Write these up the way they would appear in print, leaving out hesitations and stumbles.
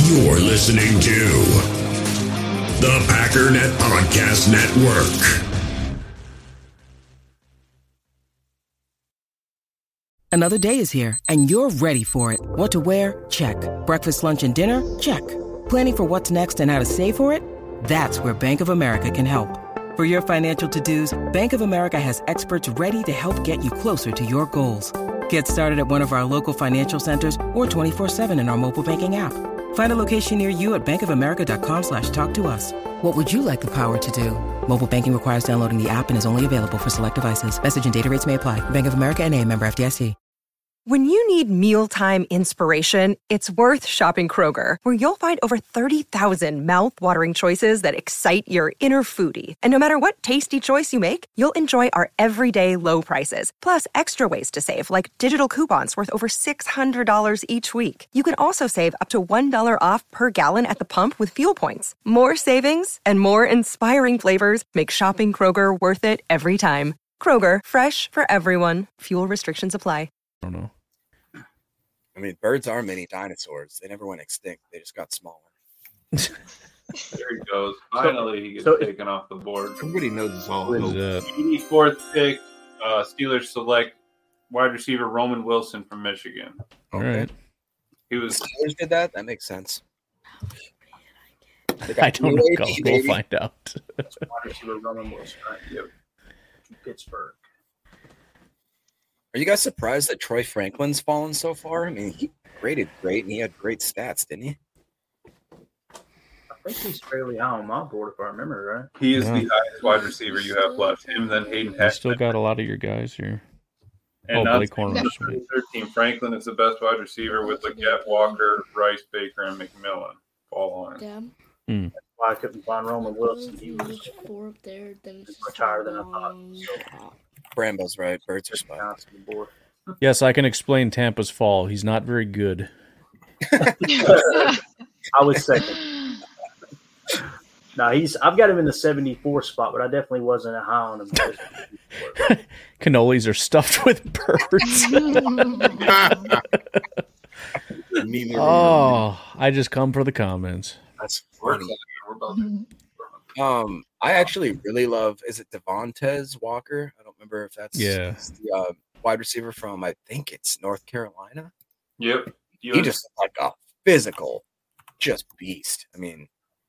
You're listening to the Packernet Podcast Network. Another day is here, and you're ready for it. What to wear? Check. Breakfast, lunch, and dinner? Check. Planning for what's next and how to save for it? That's where Bank of America can help. For your financial to-dos, Bank of America has experts ready to help get you closer to your goals. Get started at one of our local financial centers or 24/7 in our mobile banking app. Find a location near you at bankofamerica.com/talktous. What would you like the power to do? Mobile banking requires downloading the app and is only available for select devices. Message and data rates may apply. Bank of America N.A., member FDIC. When you need mealtime inspiration, it's worth shopping Kroger, where you'll find over 30,000 mouth-watering choices that excite your inner foodie. And no matter what tasty choice you make, you'll enjoy our everyday low prices, plus extra ways to save, like digital coupons worth over $600 each week. You can also save up to $1 off per gallon at the pump with fuel points. More savings and more inspiring flavors make shopping Kroger worth it every time. Kroger, fresh for everyone. Fuel restrictions apply. I don't know. I mean, birds are mini dinosaurs. They never went extinct. They just got smaller. There he goes. Finally, he gets taken off the board. Everybody knows it's all. 84th pick, Steelers select wide receiver Roman Wilson from Michigan. All right. He was. Steelers did that? That makes sense. I don't know. We'll find out. Wide receiver Roman Wilson, right? Yep. Pittsburgh. Are you guys surprised that Troy Franklin's fallen so far? I mean, he graded great, and he had great stats, didn't he? I think he's fairly high on my board, if I remember right. He is the highest wide receiver you have left. Him, then Hayden You Hurst. still got a lot of your guys here. And Blake Corner. 13. Franklin is the best wide receiver with Leggett, Walker, Rice, Baker, and McMillan. Fall on. Damn. That's why I couldn't find Roman Wilson. He was four up there. Then much higher than I thought. So, Brambo's right. Birds are spot. Yes, I can explain Tampa's fall. He's not very good. I was second. No, I've got him in the 74 spot, but I definitely wasn't high on him. Cannolis are stuffed with birds. Oh, I just come for the comments. That's funny. I actually really love, is it Devontae Walker? I don't remember if that's the wide receiver from, I think it's North Carolina. Yep. He just like a physical, just beast. I mean.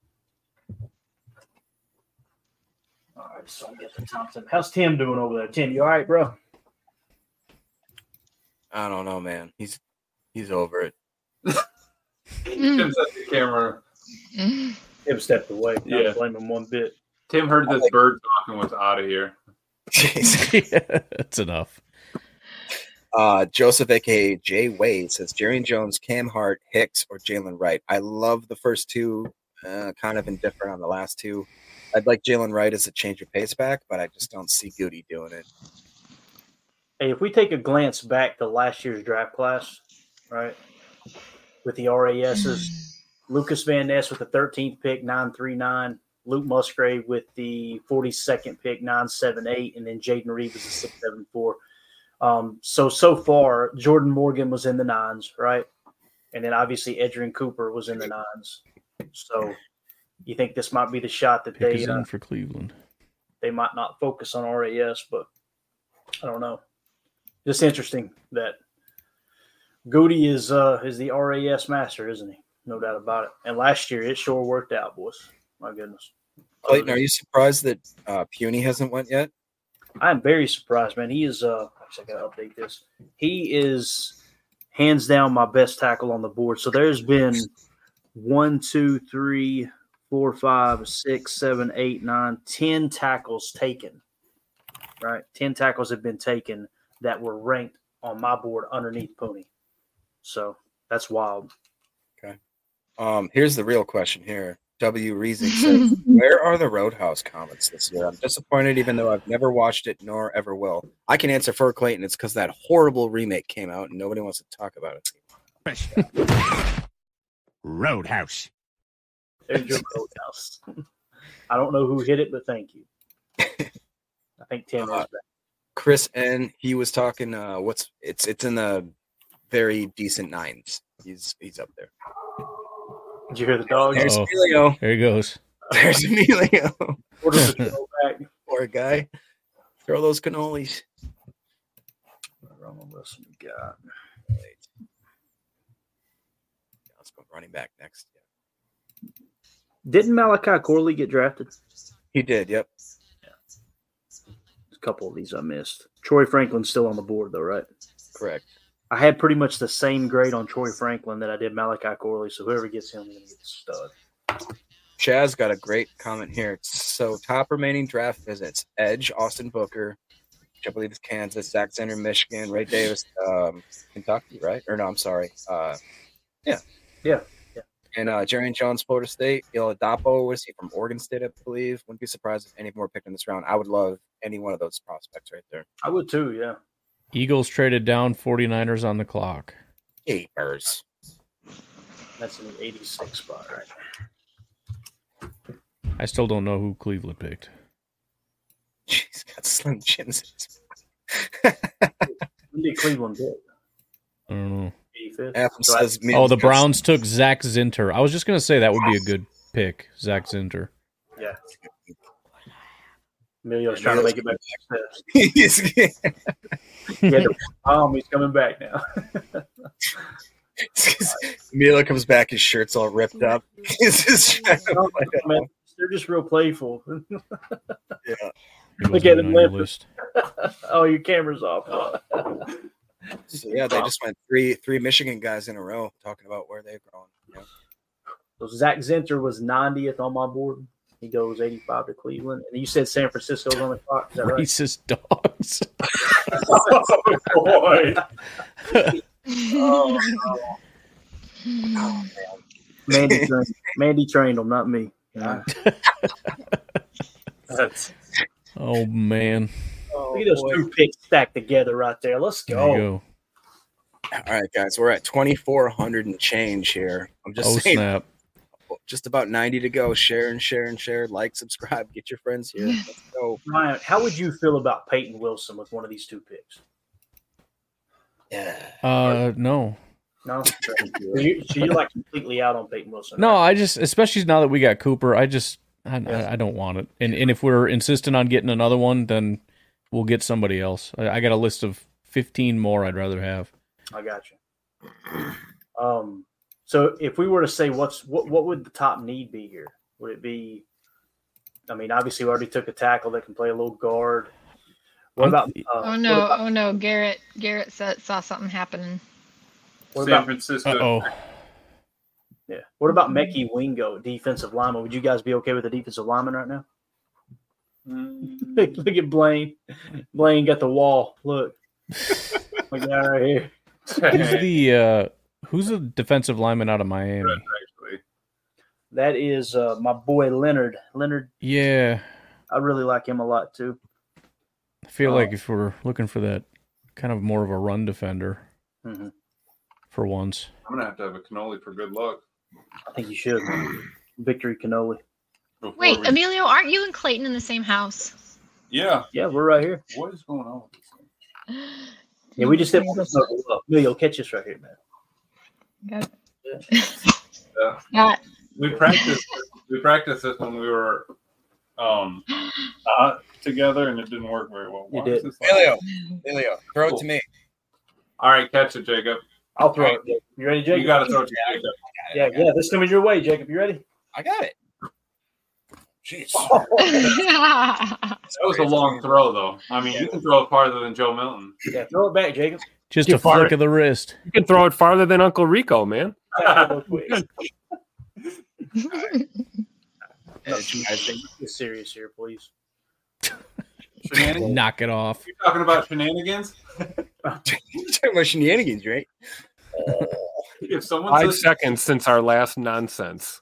All right, so I get to Thompson. How's Tim doing over there? Tim, you all right, bro? I don't know, man. He's over it. Tim's at the camera. Tim stepped away. Don't blame him one bit. Tim heard this bird talking was out of here. Yeah, that's enough. Joseph, a.k.a. Jay Wade, says Jerry Jones, Cam Hart, Hicks, or Jalen Wright. I love the first two, kind of indifferent on the last two. I'd like Jalen Wright as a change of pace back, but I just don't see Goody doing it. Hey, if we take a glance back to last year's draft class, right, with the RASs, Lucas Van Ness with the 13th pick, 939. Luke Musgrave with the 42nd pick, 978, and then Jaden Reed was the 674. So far, Jordan Morgan was in the nines, right? And then obviously Edgerrin Cooper was in the nines. So you think this might be the shot that Pick is in for Cleveland. They might not focus on RAS, but I don't know. Just interesting that Goody is the RAS master, isn't he? No doubt about it. And last year, it sure worked out, boys. My goodness. Clayton, are you surprised that Puny hasn't went yet? I'm very surprised, man. He is actually, I got to update this. He is hands down my best tackle on the board. So there's been 1, 2, 3, 4, 5, 6, 7, 8, 9, 10 tackles taken. Right? 10 tackles have been taken that were ranked on my board underneath Pony. So that's wild. Okay. Here's the real question here. W. Reesing says, where are the Roadhouse comments this year? I'm disappointed, even though I've never watched it nor ever will. I can answer for Clayton. It's because that horrible remake came out and nobody wants to talk about it. Roadhouse. There's your Roadhouse. I don't know who hit it, but thank you. I think Tim was back. Chris N. He was talking. It's in the very decent nines. He's up there. Did you hear the dog? There's Uh-oh. Emilio. There he goes. There's Emilio. Order the control back. Poor guy. Throw those cannolis. What we got? Let's go running back next. Didn't Malachi Corley get drafted? He did. Yep. A couple of these I missed. Troy Franklin's still on the board, though, right? Correct. I had pretty much the same grade on Troy Franklin that I did Malachi Corley, so whoever gets him is going to get the stud. Chaz got a great comment here. So, top remaining draft visits: Edge, Austin Booker, which I believe is Kansas, Zach Zenner, Michigan, Ray Davis, Kentucky, right? Or no, I'm sorry. Yeah. And Jarian Jones, Florida State. Oladapo, was he from Oregon State, I believe? Wouldn't be surprised if any more picked in this round. I would love any one of those prospects right there. I would too, yeah. Eagles traded down, 49ers on the clock. Capers. That's in the 86 spot, right? I still don't know who Cleveland picked. He's got slim chins. When did Cleveland pick? I don't know. 85th? Athens So says The Browns took Zach Zinter. I was just going to say that would be a good pick, Zach Zinter. Yeah. Emilio's trying to make it back to the steps. He's coming back now. Emilio comes back, his shirt's all ripped up. He's just trying to Man, they're just real playful. yeah. Look at him limping. Oh, your camera's off. So, yeah, they just went three Michigan guys in a row talking about where they've grown. Yeah. So Zach Zinter was 90th on my board. He goes 85 to Cleveland. And you said San Francisco's on the clock. Is that right? Racist dogs. Oh, boy. Mandy trained him, not me. Oh, man. Look at those two picks stacked together right there. Let's There go. you go. All right, guys, we're at 2,400 and change here. I'm just saying, snap. just about 90 to go. Share and share and share. Like, subscribe, get your friends here. Let's go. Ryan, how would you feel about Peyton Wilson with one of these two picks? Yeah. No. No? So you're like completely out on Peyton Wilson. No, right? I just, especially now that we got Cooper, I don't want it. And if we're insistent on getting another one, then we'll get somebody else. I got a list of 15 more I'd rather have. I got you. So if we were to say what would the top need be here? Would it be? I mean, obviously we already took a tackle that can play a little guard. What about? Oh no! Garrett saw something happening. San Francisco. Uh-oh. Yeah. What about Mekhi Wingo, defensive lineman? Would you guys be okay with a defensive lineman right now? Look at Blaine. Blaine got the wall. Look. My guy right here. Who's the defensive lineman out of Miami? That is my boy Leonard. Leonard. Yeah. I really like him a lot too. I feel like if we're looking for that kind of more of a run defender for once. I'm going to have a cannoli for good luck. I think you should. Victory cannoli. Wait, Emilio, aren't you and Clayton in the same house? Yeah. Yeah, we're right here. What is going on with this thing? Yeah, we just didn't want to snuggle up. Emilio, catch us right here, man. Yeah. We practiced this when we were not together, and it didn't work very well. You did. Emilio, throw it to me. All right, catch it, Jacob. I'll throw it. You ready, Jacob? You got to throw it to Jacob. Yeah, this is coming your way, Jacob. You ready? I got it. Jeez. That was a long throw, though. I mean, you can throw it farther than Joe Milton. Yeah, throw it back, Jacob. Just a flick of the wrist. You can throw it farther than Uncle Rico, man. Get serious here, please. Knock it off. You're talking about shenanigans? You're talking about shenanigans, right? If someone 5 seconds since our last nonsense.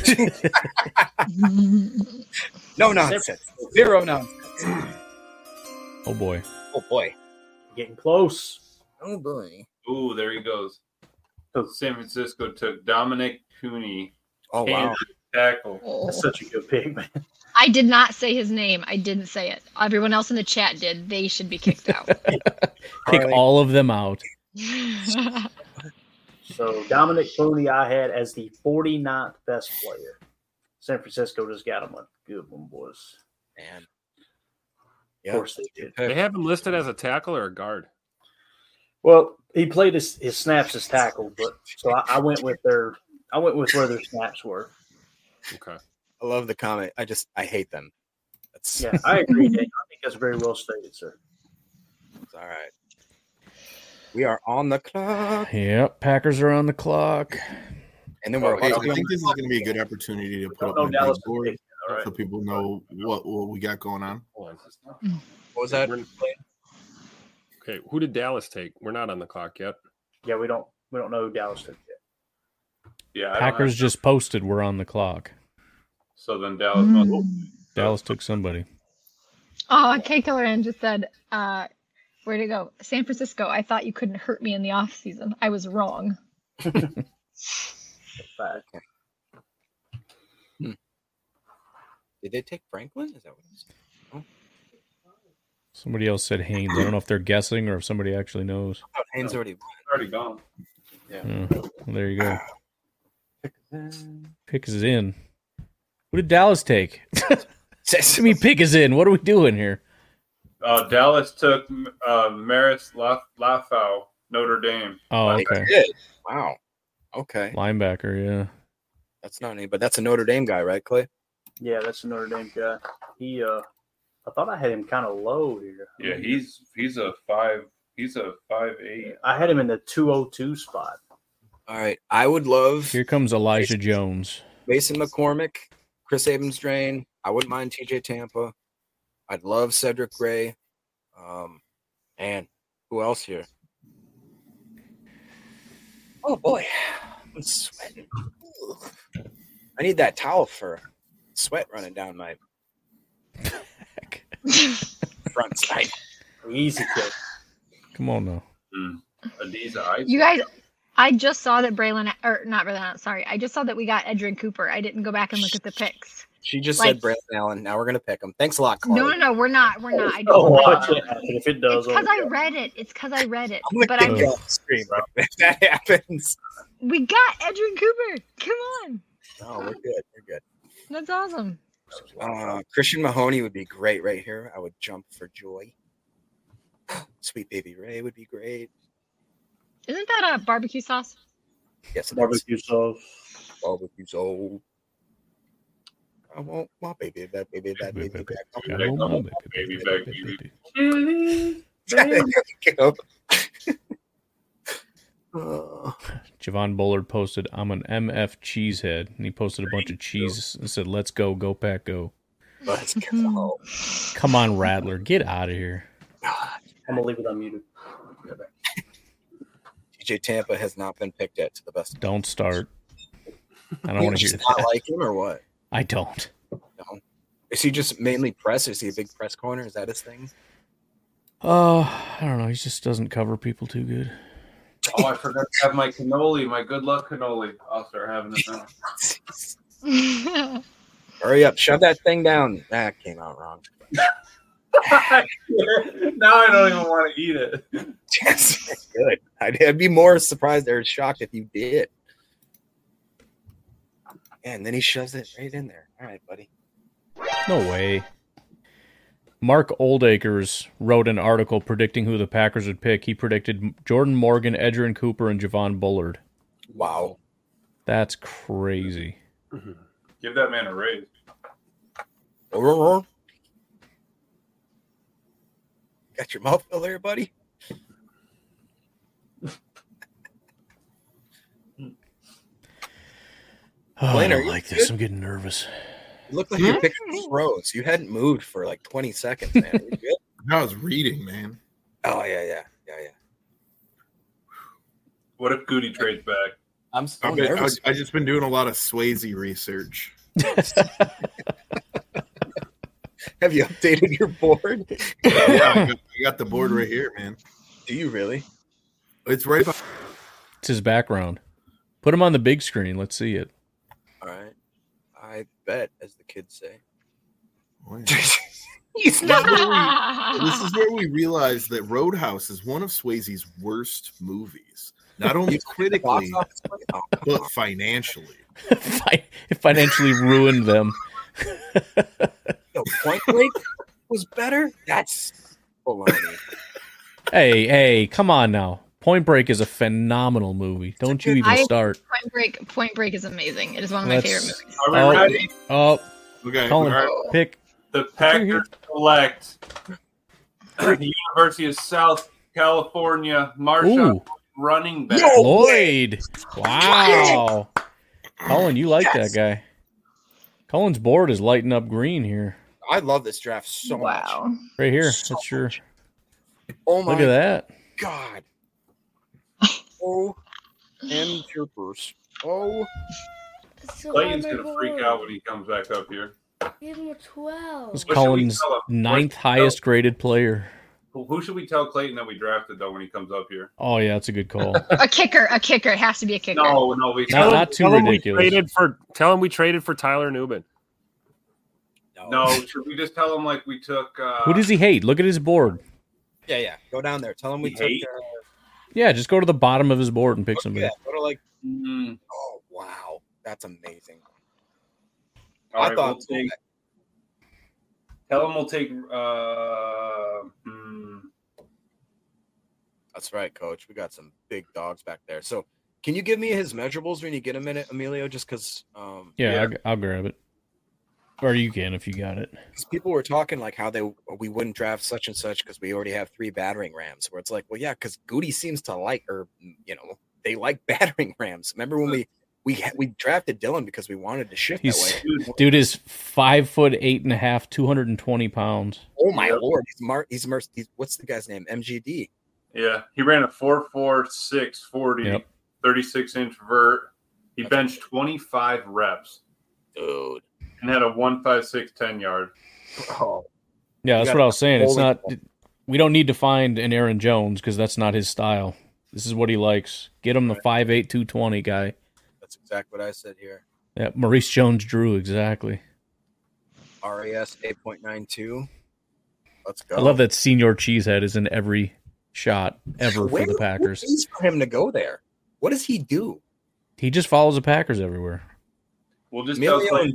No nonsense. Zero nonsense. Oh boy. Oh boy. Getting close. Oh boy. Ooh, there he goes. San Francisco took Dominic Cooney. Oh wow. Tackle. That's such a good pick, man. I did not say his name. I didn't say it. Everyone else in the chat did. They should be kicked out. Kick all of them out. So Dominic Clooney I had as the 49th best player. San Francisco just got him a good one, boys. Man. Of course they did. They have him listed as a tackle or a guard. Well, he played his snaps as tackle, but so I went with where their snaps were. Okay. I love the comment. I hate them. Yeah, I agree, Dave. I think that's very well stated, sir. It's all right. We are on the clock. Yep, Packers are on the clock. And then I think this is going to be a good opportunity to put up my big board so people know what we got going on. What was that? Okay, who did Dallas take? We're not on the clock yet. Yeah, we don't know who Dallas took yet. Yeah, Packers just posted we're on the clock. So then Dallas must. Dallas took somebody. Oh, K Killer N just said, where'd it go? San Francisco. I thought you couldn't hurt me in the off season. I was wrong. Did they take Franklin? Is that what it is? Oh. Somebody else said Haynes. I don't know if they're guessing or if somebody actually knows. I thought Haynes already gone. Yeah. Well, there you go. Pick is in. Who did Dallas take? I mean, pick is in. What are we doing here? Dallas took Maris Lafau, Notre Dame. Oh, okay. Wow. Okay. Linebacker, yeah. That's not any, but that's a Notre Dame guy, right, Clay? Yeah, that's a Notre Dame guy. He, I thought I had him kind of low here. Yeah, he's a 5'8". I had him in the 202 spot. All right. I would love. Here comes Elijah Jones. Mason McCormick, Chris Abrams-Drain. I wouldn't mind TJ Tampa. I'd love Cedric Gray. And who else here? Oh boy, I'm sweating. I need that towel for sweat running down my front side. Easy kid. Come on now. You guys, I just saw that I just saw that we got Edrin Cooper. I didn't go back and look at the picks. She just said Braylon Allen. Now we're gonna pick him. Thanks a lot, Carly. No, we're not. I don't watch it if it does. It's because I read it. I'm gonna kick you off the screen, bro. If that happens. We got Edrin Cooper. Come on. No, we're good. We're good. That's awesome. Christian Mahoney would be great right here. I would jump for joy. Sweet Baby Ray would be great. Isn't that a barbecue sauce? Yes, barbecue sauce. Barbecue sauce. I want my baby back, baby back, baby back. Baby back, Javon Bullard posted, I'm an MF cheesehead. And he posted a bunch of cheese and said, let's go, go Pack, go. Let's go. Come on, Rattler. Get out of here. I'm going to leave it unmuted. TJ Tampa has not been picked yet, to the best. Don't start. I don't want to hear that. Not like him or what? I don't. No. Is he just mainly press? Is he a big press corner? Is that his thing? I don't know. He just doesn't cover people too good. Oh, I forgot to have my cannoli, my good luck cannoli. I'll start having it now. Hurry up. Shove that thing down. That came out wrong. Now I don't even want to eat it. Yes, good. I'd be more surprised or shocked if you did. And then he shoves it right in there. All right, buddy. No way. Mark Oldacres wrote an article predicting who the Packers would pick. He predicted Jordan Morgan, Edrin Cooper, and Javon Bullard. Wow. That's crazy. Give that man a raise. Got your mouth filled there, buddy? I don't like this. I'm getting nervous. You look like your picture froze. You hadn't moved for like 20 seconds, man. Are you good? I was reading, man. Oh, yeah. What if Goody trades back? I'm so nervous. I've just been doing a lot of Swayze research. Have you updated your board? Yeah, I got the board right here, man. Do you really? It's right behind. It's his background. Put him on the big screen. Let's see it. All right. I bet, as the kids say. This is where we realize that Roadhouse is one of Swayze's worst movies. Not only critically, but financially. It financially ruined them. Point Break was better? That's baloney. Hey, come on now. Point Break is a phenomenal movie. Don't you even start. Point Break is amazing. It is one of my favorite movies. Are we ready? Okay. Colin, pick. The Packers select the University of South California Marshall running back. Lloyd. Wow. Colin, you like that guy. Colin's board is lighting up green here. I love this draft so much. Right here. So That's your. Oh my Look at that. God. Oh, and chirpers. Oh. Clayton's going to freak out when he comes back up here. Give him a 12. This is Colin's ninth highest graded player. Who should we tell Clayton that we drafted, though, when he comes up here? Oh, yeah, that's a good call. A kicker. It has to be a kicker. No, not too ridiculous. Tell him we traded for Tyler Newman. No, should we just tell him like we took... Who does he hate? Look at his board. Yeah. Go down there. Tell him we took... Yeah, just go to the bottom of his board and pick somebody. Yeah, go to like... Oh, wow. That's amazing. All right, tell him we'll take... That's right, Coach. We got some big dogs back there. So, can you give me his measurables when you get a minute, Emilio? Just because... I'll grab it. Or you can if you got it. Because people were talking like how we wouldn't draft such and such because we already have 3 battering rams. Where it's like, well, yeah, because Goody seems to like, or they like battering rams. Remember when we drafted Dylan because we wanted to shift that way. Dude is 5'8.5", 220 pounds. Oh my Lord, he's what's the guy's name? MGD. Yeah, he ran a 4.46 40, 36-inch vert. He benched 25 reps. Dude. And had a 1.56 10-yard. Oh. Yeah, that's what I was saying. It's not. We don't need to find an Aaron Jones because that's not his style. This is what he likes. Get him the 5'8", 220 guy. That's exactly what I said here. Yeah, Maurice Jones-Drew, exactly. RAS 8.92. Let's go. I love that Senior Cheesehead is in every shot ever for the Packers. What is for him to go there? What does he do? He just follows the Packers everywhere. We'll just tell Clayton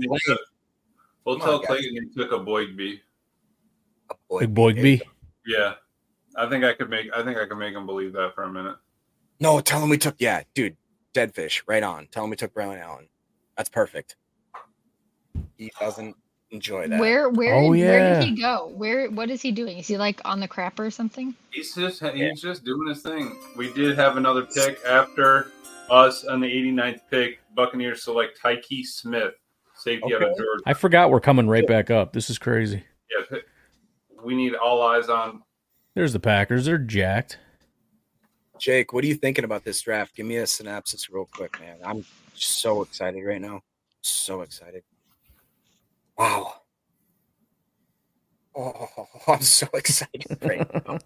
he took a Boygby. Big Boygby? Yeah. I think I can make him believe that for a minute. No, tell him we took dead fish, right on. Tell him we took Braylon Allen. That's perfect. He doesn't enjoy that. Where did he go? What is he doing? Is he like on the crapper or something? He's just doing his thing. We did have another pick after us on the 89th pick. Buccaneers select Tyke Smith, safety out of Georgia. I forgot we're coming right back up. This is crazy. Yeah, we need all eyes on. There's the Packers. They're jacked. Jake, what are you thinking about this draft? Give me a synopsis real quick, man. I'm so excited right now. So excited. Wow. Oh, I'm so excited right now.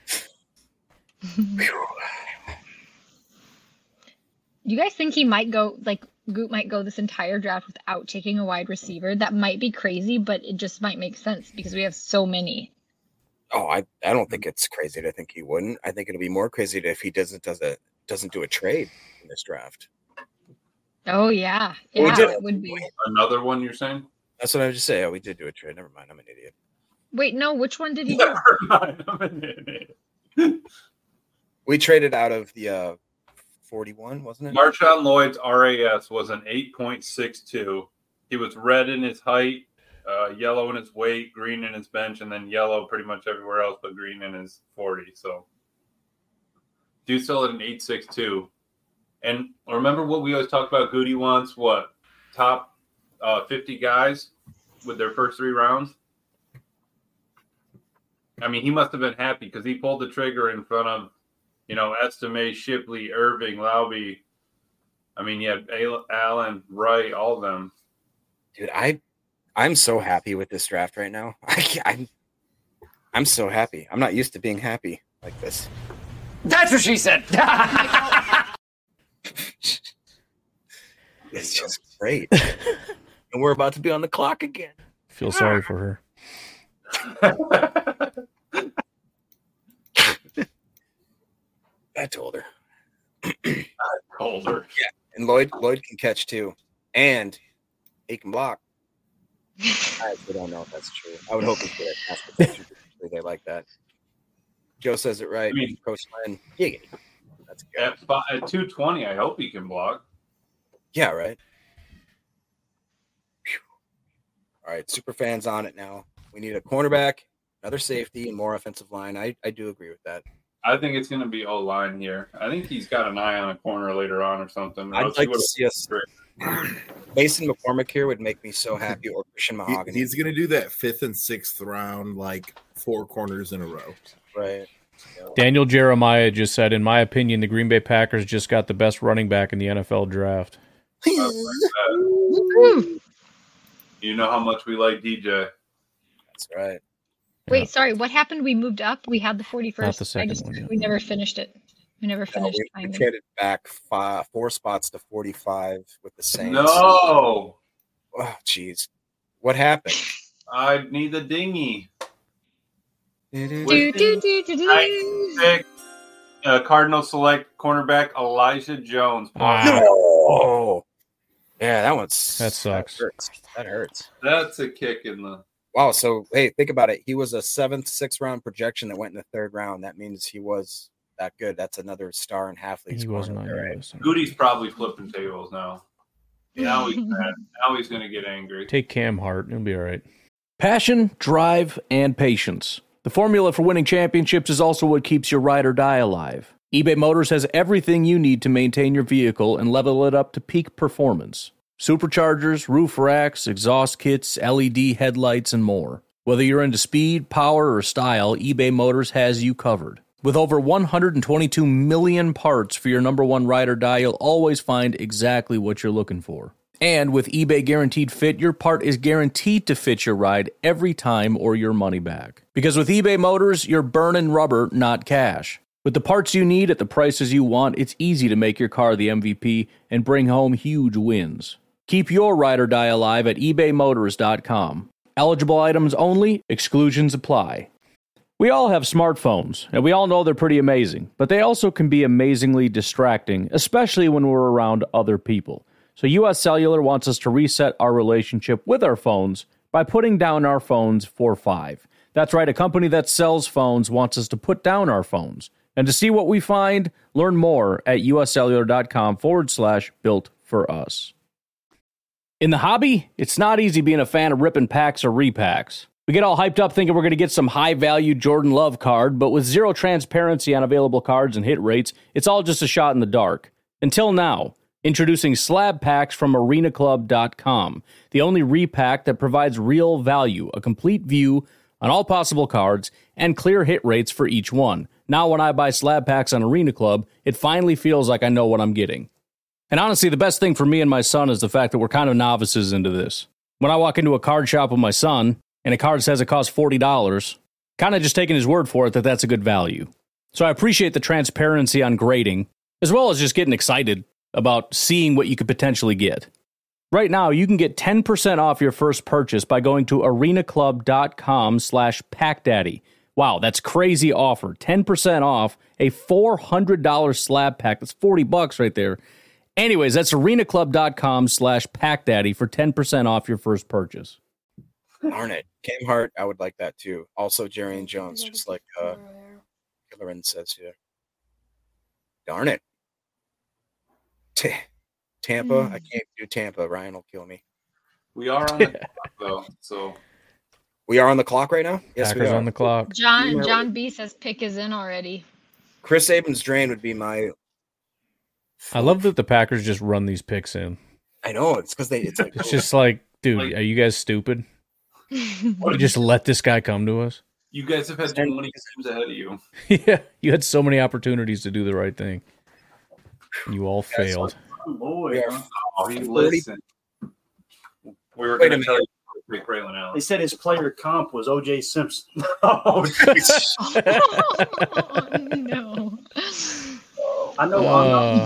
You guys think he might go, like, Goot might go this entire draft without taking a wide receiver? That might be crazy, but it just might make sense because we have so many. Oh, I don't think it's crazy to think he wouldn't. I think it'll be more crazy if he doesn't do a trade in this draft. Oh, yeah. Yeah, it would be. Another one, you're saying? That's what I was just saying. Oh, we did do a trade. Never mind. I'm an idiot. Wait, no. Which one did he do? Never mind. I'm an idiot. We traded out of the 41, wasn't it? Marshawn Lloyd's RAS was an 8.62. He was red in his height, yellow in his weight, green in his bench, and then yellow pretty much everywhere else, but green in his 40. So, dude's still at an 8.62. And remember what we always talked about? Goody wants what? Top 50 guys with their first 3 rounds. I mean, he must have been happy because he pulled the trigger in front of, Estime, Shipley, Irving, Laube. I mean, you had Allen, Wright, all of them. Dude, I'm so happy with this draft right now. I'm so happy. I'm not used to being happy like this. That's what she said. It's just great. And we're about to be on the clock again. Feel sorry for her. I told her. holder. Yeah, and Lloyd can catch too, and he can block. I actually don't know if that's true. I would hope he's good at pass protection. They like that. Joe says it right. I mean, Coach Len, giggity. That's good. At 220, I hope he can block. Yeah, right. Whew. All right, super fans on it now. We need a cornerback, another safety, and more offensive line. I do agree with that. I think it's going to be O-line here. I think he's got an eye on a corner later on or something. I'd like to see us. Mason McCormick here would make me so happy, or Christian Mahogany. He's going to do that 5th and 6th round, like 4 corners in a row. Right. Daniel Jeremiah just said, in my opinion, the Green Bay Packers just got the best running back in the NFL draft. You know how much we like DJ. That's right. Wait, sorry. What happened? We moved up. We had the 41st. Not the second one, yeah. We never finished it. We never finished. We traded back 4 spots to 45 with the Saints. No. Oh, jeez. What happened? I need the dinghy. Cardinals select cornerback Elijah Jones. No. Yeah, that sucks. That hurts. That's a kick in the. Wow. So, hey, think about it. He was a 7th, 6th round projection that went in the 3rd round. That means he was that good. That's another star in half league. He wasn't on your list. Goody's probably flipping tables now. Now he's mad. Now he's going to get angry. Take Cam Hart. It'll be all right. Passion, drive, and patience. The formula for winning championships is also what keeps your ride or die alive. eBay Motors has everything you need to maintain your vehicle and level it up to peak performance. Superchargers, roof racks, exhaust kits, LED headlights, and more. Whether you're into speed, power, or style, eBay Motors has you covered. With over 122 million parts for your number one ride or die, you'll always find exactly what you're looking for. And with eBay Guaranteed Fit, your part is guaranteed to fit your ride every time or your money back. Because with eBay Motors, you're burning rubber, not cash. With the parts you need at the prices you want, it's easy to make your car the MVP and bring home huge wins. Keep your ride or die alive at ebaymotors.com. Eligible items only, exclusions apply. We all have smartphones, and we all know they're pretty amazing, but they also can be amazingly distracting, especially when we're around other people. So US Cellular wants us to reset our relationship with our phones by putting down our phones for $5. That's right, a company that sells phones wants us to put down our phones. And to see what we find, learn more at uscellular.com/built for us. In the hobby, it's not easy being a fan of ripping packs or repacks. We get all hyped up thinking we're going to get some high-value Jordan Love card, but with zero transparency on available cards and hit rates, it's all just a shot in the dark. Until now. Introducing slab packs from arenaclub.com, the only repack that provides real value, a complete view on all possible cards, and clear hit rates for each one. Now when I buy slab packs on Arena Club, it finally feels like I know what I'm getting. And honestly, the best thing for me and my son is the fact that we're kind of novices into this. When I walk into a card shop with my son, and a card says it costs $40, kind of just taking his word for it that that's a good value. So I appreciate the transparency on grading, as well as just getting excited about seeing what you could potentially get. Right now, you can get 10% off your first purchase by going to arenaclub.com/packdaddy. Wow, that's crazy offer. 10% off a $400 slab pack. That's $40 right there. Anyways, that's arenaclub.com/packdaddy for 10% off your first purchase. Darn it. Cam Hart, I would like that too. Also, Jerry and Jones, just like Killerin says here. Darn it. Tampa, I can't do Tampa. Ryan will kill me. We are on the clock, though, so. We are on the clock right now? Yes, Packers we are. on the clock. John B says pick is in already. Chris Aben's drain would be my. I love that the Packers just run these picks in. I know. It's because it's like. It's just like, dude, are you guys stupid? You just let this guy come to us? You guys have had 20 teams ahead of you. Yeah, you had so many opportunities to do the right thing. You all failed. Oh, boy. Oh, he listened. We were going to tell you to pick Braylon Allen. They said his player comp was O.J. Simpson. Oh, no. I know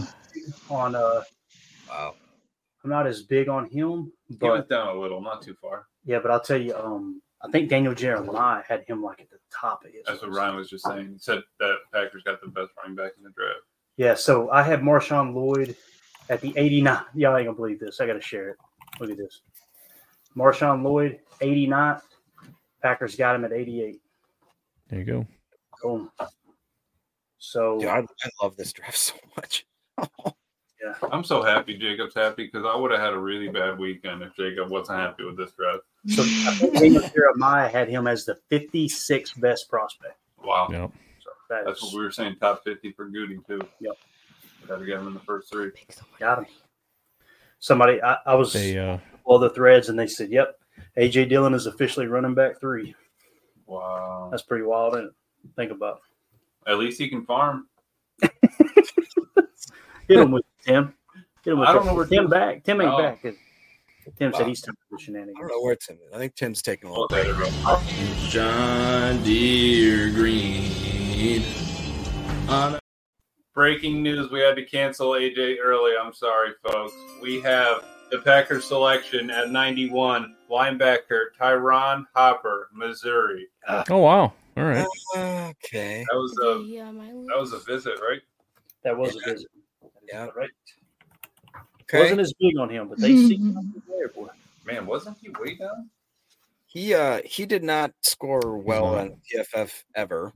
I'm not as big on him. He But went down a little, not too far. yeah, but I'll tell you, I think Daniel Jeremiah had him like at the top of his. That's what Ryan was just saying. He said that Packers got the best running back in the draft. Yeah, so I have Marshawn Lloyd at the 89. Y'all ain't gonna believe this. I gotta share it. Look at this. Marshawn Lloyd, 89. Packers got him at 88. There you go. Boom. So Dude, I love this draft so much. Yeah, I'm so happy Jacob's happy because I would have had a really bad weekend if Jacob wasn't happy with this draft. So I think Jeremiah had him as the 56th best prospect. Wow. Yep. So that's what we were saying, top 50 for Goody, too. Yep. Got to get him in the first 3. Got him. Somebody, I was all the threads, and they said, "Yep, A.J. Dillon is officially running back 3." Wow. That's pretty wild, isn't it? Think about it. At least he can farm. Hit him with Tim. Hit him with I don't know where Tim back. Tim ain't No. back. Tim said he's tired of shenanigans. I don't know where Tim is. I think Tim's taking a little Okay. break. John Deere Green. Breaking news, we had to cancel AJ early. I'm sorry, folks. We have the Packers selection at 91, linebacker Tyron Hopper, Missouri. Oh wow! All right. Okay. That was a visit, right? That was a visit. Yeah. Right. Okay. Wasn't as big on him, but they see him there, boy. Man, wasn't he way down? He did not score well on PFF ever.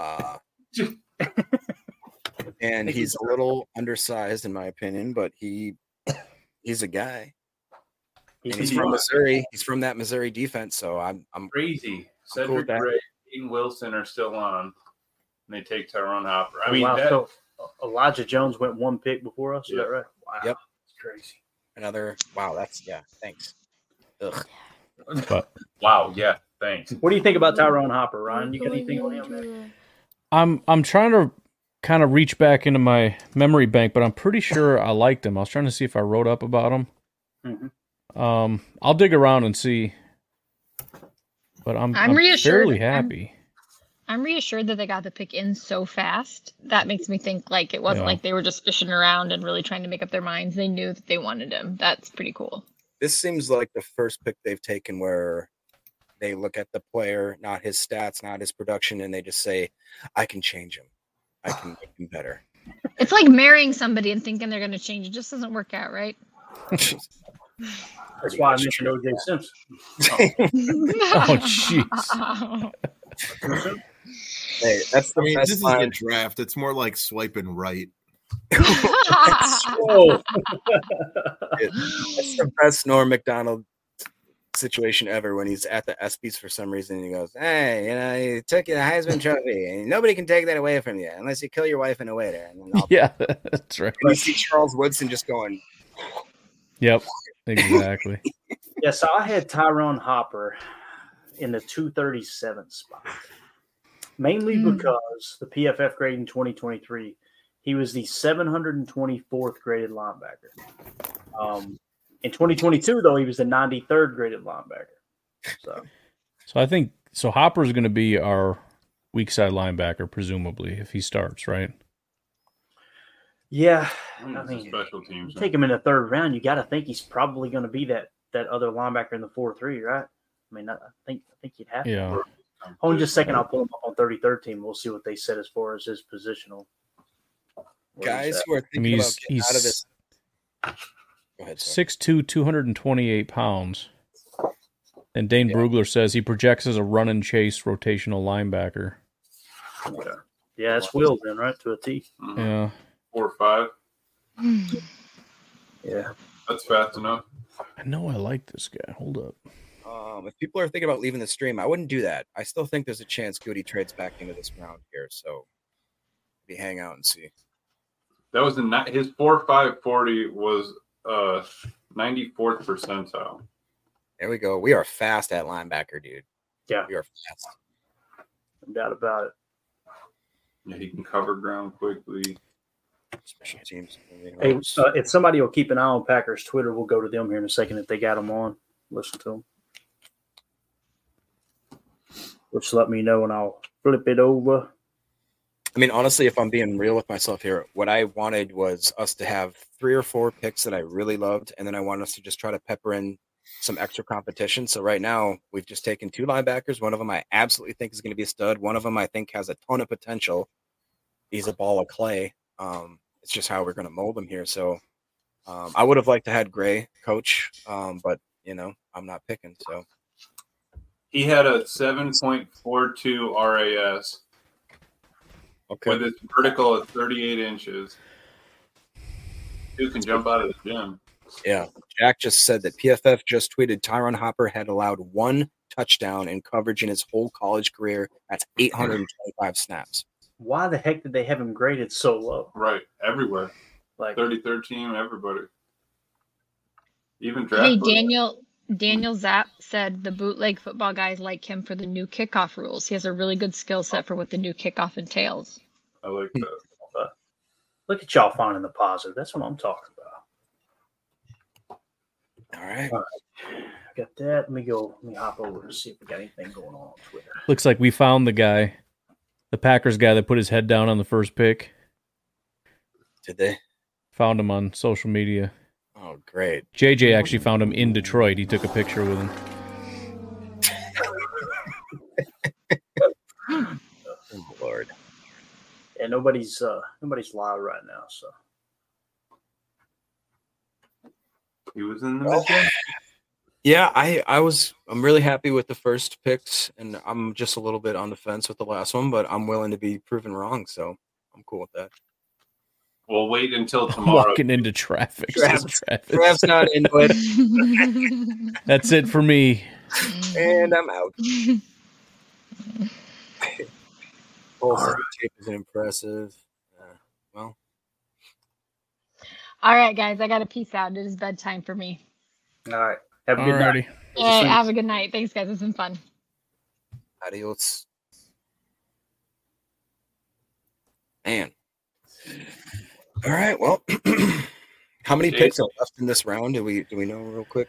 And he's a little undersized in my opinion, but he's a guy. And he's from Missouri. He's from that Missouri defense, so I'm crazy. I'm cool with Cedric that. Gray, Aiden Wilson are still on. And they take Tyron Hopper. I Oh, mean, wow. that, So Elijah Jones went 1 pick before us. Is that right? Wow. Yep. That's crazy. Another thanks. Ugh. But wow, yeah, thanks. What do you think about Tyron Hopper, Ryan? You got anything on him, man? I'm trying to kind of reach back into my memory bank, but I'm pretty sure I liked him. I was trying to see if I wrote up about him. Mm-hmm. I'll dig around and see. But I'm reassured. fairly happy. I'm reassured that they got the pick in so fast. That makes me think like it wasn't Yeah. like they were just fishing around and really trying to make up their minds. They knew that they wanted him. That's pretty cool. This seems like the first pick they've taken where they look at the player, not his stats, not his production, and they just say, I can change him. I can make him better. It's like marrying somebody and thinking they're going to change. It just doesn't work out, right? That's why I mentioned O.J. Simpson. Oh, jeez. Hey, that's the best this is line. a draft. It's more like swiping right. Whoa. That's the best Norm Macdonald situation ever when he's at the ESPYs for some reason and he goes, hey, you took the Heisman Trophy and nobody can take that away from you unless you kill your wife and a waiter. And then Yeah, that's right. and you see Charles Woodson just going, Yep, exactly. Yeah, so I had Tyron Hopper in the 237 spot, mainly because the PFF grade in 2023, he was the 724th graded linebacker. In 2022, though, he was the 93rd graded linebacker. So I think Hopper's going to be our weak side linebacker, presumably, if he starts, right? yeah, It's I a mean, special teams. you take him in the 3rd round, you got to think he's probably going to be that other linebacker in the 4-3, right? I mean, I think you'd have to. Yeah. Hold on just a second. I'll pull him up on 33rd team. We'll see what they said as far as his positional. guys who are thinking about getting out of this. Go ahead, sir. 6'2", 228 pounds. And Dane Brugler says he projects as a run and chase rotational linebacker. Yeah, it's Will then, right? To a T. Yeah. 4 or 5. Yeah. That's fast enough. I know I like this guy. Hold up. If people are thinking about leaving the stream, I wouldn't do that. I still think there's a chance Goody trades back into this round here. So maybe hang out and see. That was his 4.5 40 was 94th percentile. There we go. We are fast at linebacker, dude. Yeah. We are fast. No doubt about it. Yeah, he can cover ground quickly. Special teams. Hey, if somebody will keep an eye on Packers Twitter, we'll go to them here in a second if they got them on. Listen to them. Just let me know and I'll flip it over. I mean, honestly, if I'm being real with myself here, what I wanted was us to have 3 or 4 picks that I really loved, and then I want us to just try to pepper in some extra competition. So right now, we've just taken 2 linebackers. One of them I absolutely think is going to be a stud. One of them I think has a ton of potential. He's a ball of clay. it's just how we're going to mold them here. So I would have liked to had Gray coach, but I'm not picking. So he had a 7.42 RAS. Okay. With its vertical at 38 inches. Dude can jump out of the gym. Yeah. Jack just said that PFF just tweeted Tyron Hopper had allowed 1 touchdown in coverage in his whole college career. That's 825 snaps. Why the heck did they have him graded so low? Right. Everywhere. Like 33rd team, everybody. Even draft. Hey, Daniel Zapp said the bootleg football guys like him for the new kickoff rules. He has a really good skill set for what the new kickoff entails. I like that. Look at y'all finding the positive. That's what I'm talking about. All right. Got that. Let me hop over and see if we got anything going on Twitter. Looks like we found the guy, the Packers guy that put his head down on the first pick. Did they? Found him on social media. Oh, great. JJ actually found him in Detroit. He took a picture with him. Oh, Lord. Yeah, nobody's live right now, so. He was in the middle. Yeah, I'm really happy with the first picks, and I'm just a little bit on the fence with the last one, but I'm willing to be proven wrong, so I'm cool with that. We'll wait until tomorrow. Walking into traffic. Trav's not into it. That's it for me. And I'm out. Tape isn't impressive. Well. All right, guys, I got to peace out. It is bedtime for me. All right. Have a good night. All right, have a good night. Thanks, guys. It's been fun. Adios. Man. All right. Well, how many picks are left in this round? Do we know real quick?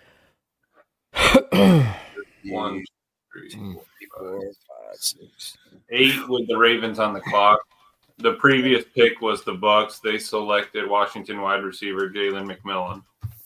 1, 3, 4, 5, 6, 8 with the Ravens on the clock. The previous pick was the Bucks. They selected Washington wide receiver Jalen McMillan.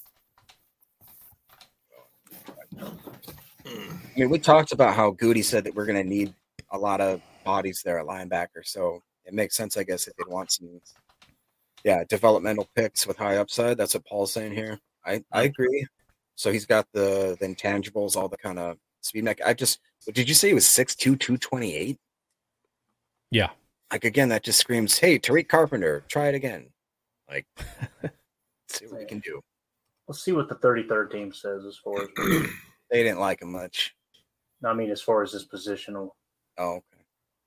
I mean, we talked about how Goody said that we're going to need a lot of bodies there at linebacker, so it makes sense, I guess, if they'd want some, developmental picks with high upside. That's what Paul's saying here. I agree. So he's got the intangibles, all the kind of speed. Did you say he was 6'2", 228? Yeah. Like, again, that just screams, hey, Tariq Carpenter, try it again. Like, see what we can do. Let's see what the 33rd team says as far as they didn't like him much. I mean, as far as his positional. Oh, okay.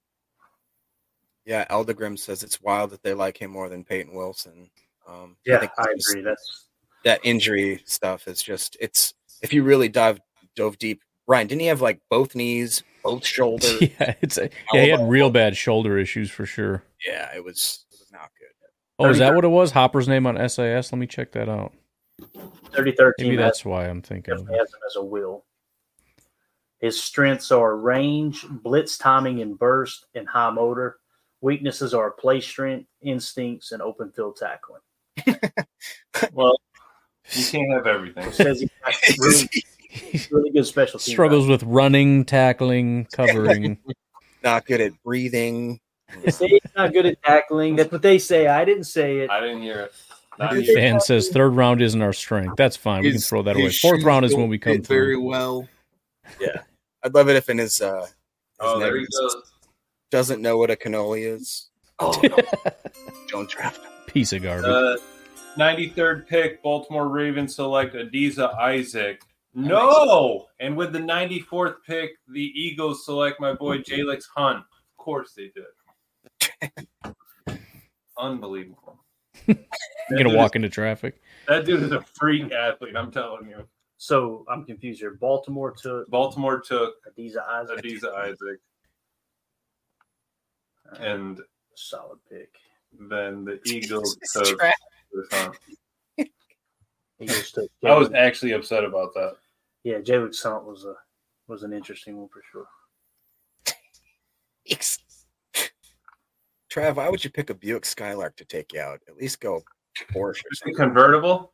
Yeah, Eldegrim says it's wild that they like him more than Peyton Wilson. I agree. That injury stuff is just if you really dove deep. Ryan, didn't he have like both knees, both shoulders? Yeah, he had real bad shoulder issues for sure. Yeah, it was not good. Oh, is that what it was? Hopper's name on SAS? Let me check that out. 33rd team. Maybe that's why I'm thinking. Has him as a will. His strengths are range, blitz timing and burst, and high motor. Weaknesses are play strength, instincts, and open field tackling. Well, you can't have everything. It says he's got really good special teams. Struggles with running, tackling, covering. Not good at breathing. They say he's not good at tackling. That's what they say. I didn't say it. I didn't hear it. Fan says third round isn't our strength. That's fine. We can throw that away. Fourth round is when we come through. Very well. Yeah. I'd love it if in his there he goes. Doesn't know what a cannoli is. Oh, don't draft him. Piece of garbage. 93rd pick, Baltimore Ravens select Adiza Isaac. No! And with the 94th pick, the Eagles select my boy Jalix Hunt. Of course they did. Unbelievable. You're going to walk into traffic. That dude is a freak athlete, I'm telling you. So I'm confused here. Baltimore took Adiza Isaac. And solid pick. Then the Eagles took Hunt. Eagles took. I was actually upset about that. Yeah, Jalix Hunt was an interesting one for sure. Trav, why would you pick a Buick Skylark to take you out? At least go Porsche or something. Convertible?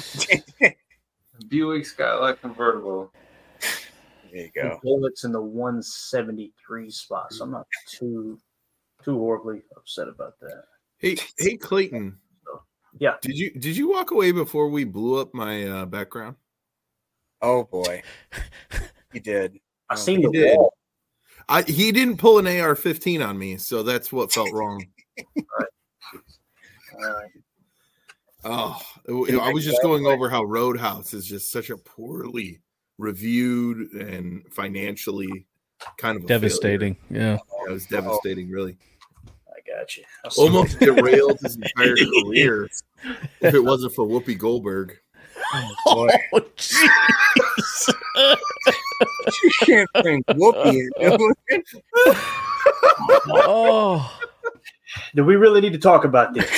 Buick Skylark convertible. There you go. Jalix in the 173 spot, so I'm not too horribly upset about that. Hey, Clayton. Yeah. Did you walk away before we blew up my background? Oh boy, he did. I seen He the did. wall. He didn't pull an AR-15 on me, so that's what felt wrong. Oh, I was just going over how Roadhouse is just such a poorly reviewed and financially kind of a devastating. Failure. Yeah, it was devastating, really. I got you. Almost derailed his entire career if it wasn't for Whoopi Goldberg. Oh, jeez. You can't bring Whoopi in. Oh. Do we really need to talk about this?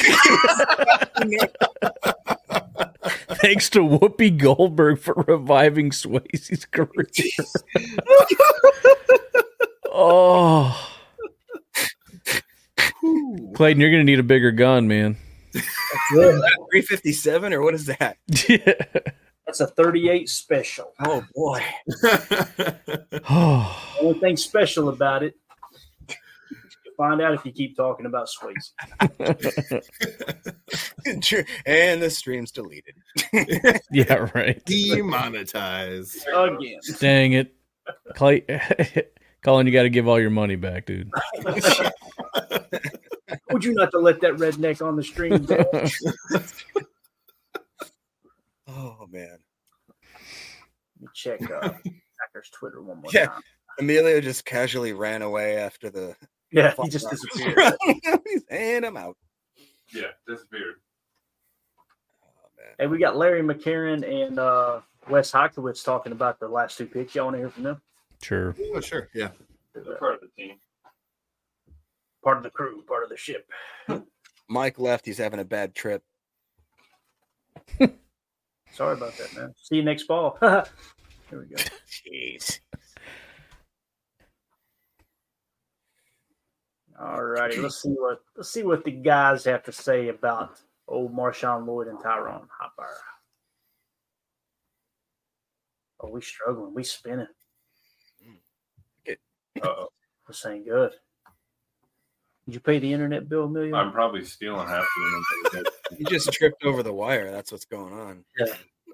Thanks to Whoopi Goldberg for reviving Swayze's career. Oh. Clayton, you're going to need a bigger gun, man. 357 or what is that? Yeah. That's a 38 special. Oh boy. Only thing special about it, you'll find out if you keep talking about Swayze. And the stream's deleted. Yeah, right. Demonetized. Again. Dang it. Colin, you got to give all your money back, dude. Would you not to let that redneck on the stream? Oh man. Let me check Packer's Twitter one more Yeah. time. Emilio just casually ran away after the. Yeah, he just disappeared. And I'm out. Yeah, disappeared. Hey, we got Larry McCarron and Wes Hocklowitz talking about the last two picks. Y'all want to hear from them? Sure. Oh, sure. Yeah. They're part of the team. Part of the crew, part of the ship. Mike left. He's having a bad trip. Sorry about that, man. See you next fall. Here we go. Jeez. All righty, let's see what the guys have to say about old Marshawn Lloyd and Tyrone Hopper. Oh, we struggling. We spinning. Uh-oh. This ain't good. Did you pay the internet bill, Amelia? I'm probably stealing half of them. You just tripped over the wire. That's what's going on. Yeah.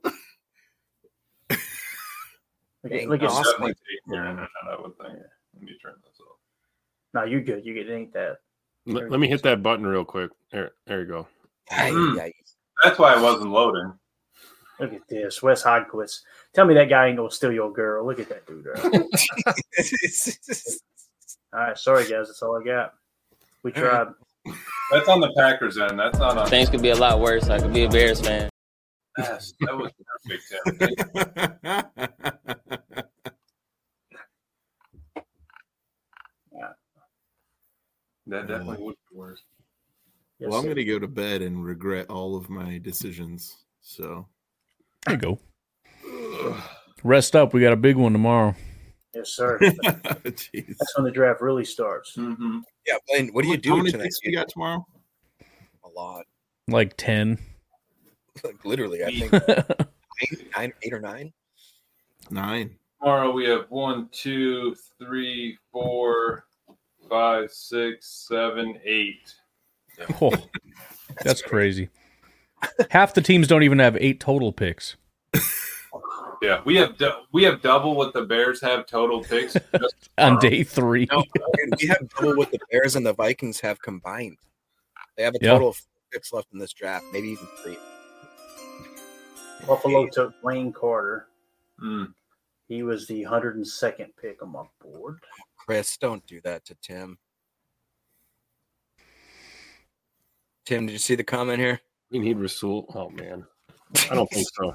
Look at definitely taking your internet, I would think. Let me turn this off. No, you're good. You get it ain't that. Let me hit that button real quick. There you go. That's why I wasn't loading. Look at this. Wes Hodkowitz. Tell me that guy ain't going to steal your girl. Look at that dude. All right. Sorry, guys. That's all I got. We tried. That's on the Packers end. That's not on. Things could be a lot worse. I could be a Bears fan. Yes, that was perfect. That definitely would be worse. Well, I'm going to go to bed and regret all of my decisions. So there you go. Rest up. We got a big one tomorrow. Yes, sir. That's when the draft really starts. Mm-hmm. Yeah, Blaine, what do you do How many tonight? picks we got tomorrow? A lot. Like 10. Like literally, I think 8 or 9. 9. Tomorrow we have 1, 2, 3, 4, 5, 6, 7, 8. Oh, that's crazy. Half the teams don't even have 8 total picks. Yeah, we have double what the Bears have total picks on day 3. No, we have double what the Bears and the Vikings have combined. They have a total of 4 picks left in this draft, maybe even 3. Buffalo took Wayne Carter. Mm. He was the 102nd pick on my board. Chris, don't do that to Tim. Tim, did you see the comment here? We need Rasul. Oh, man. I don't think so.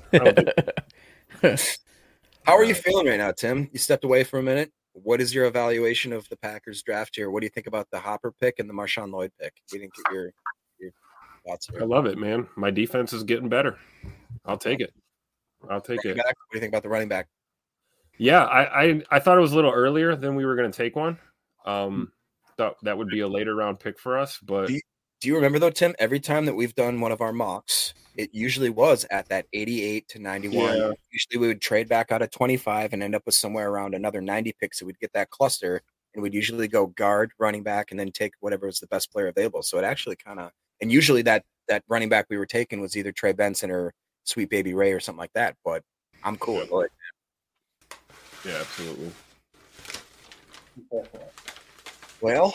How are you feeling right now, Tim? You stepped away for a minute. What is your evaluation of the Packers draft here? What do you think about the Hopper pick and the Marshawn Lloyd pick? We didn't get your thoughts here. I love it, man. My defense is getting better. I'll take it. What do you think about the running back? Yeah, I thought it was a little earlier than we were going to take one. Thought that would be a later round pick for us. But do you remember though, Tim? Every time that we've done one of our mocks, it usually was at that 88 to 91. Yeah. Usually we would trade back out of 25 and end up with somewhere around another 90 picks. So we'd get that cluster, and we'd usually go guard, running back, and then take whatever was the best player available. So it actually kind of, and usually that that running back we were taking was either Trey Benson or Sweet Baby Ray or something like that. But I'm cool with it. Yeah, absolutely. Well,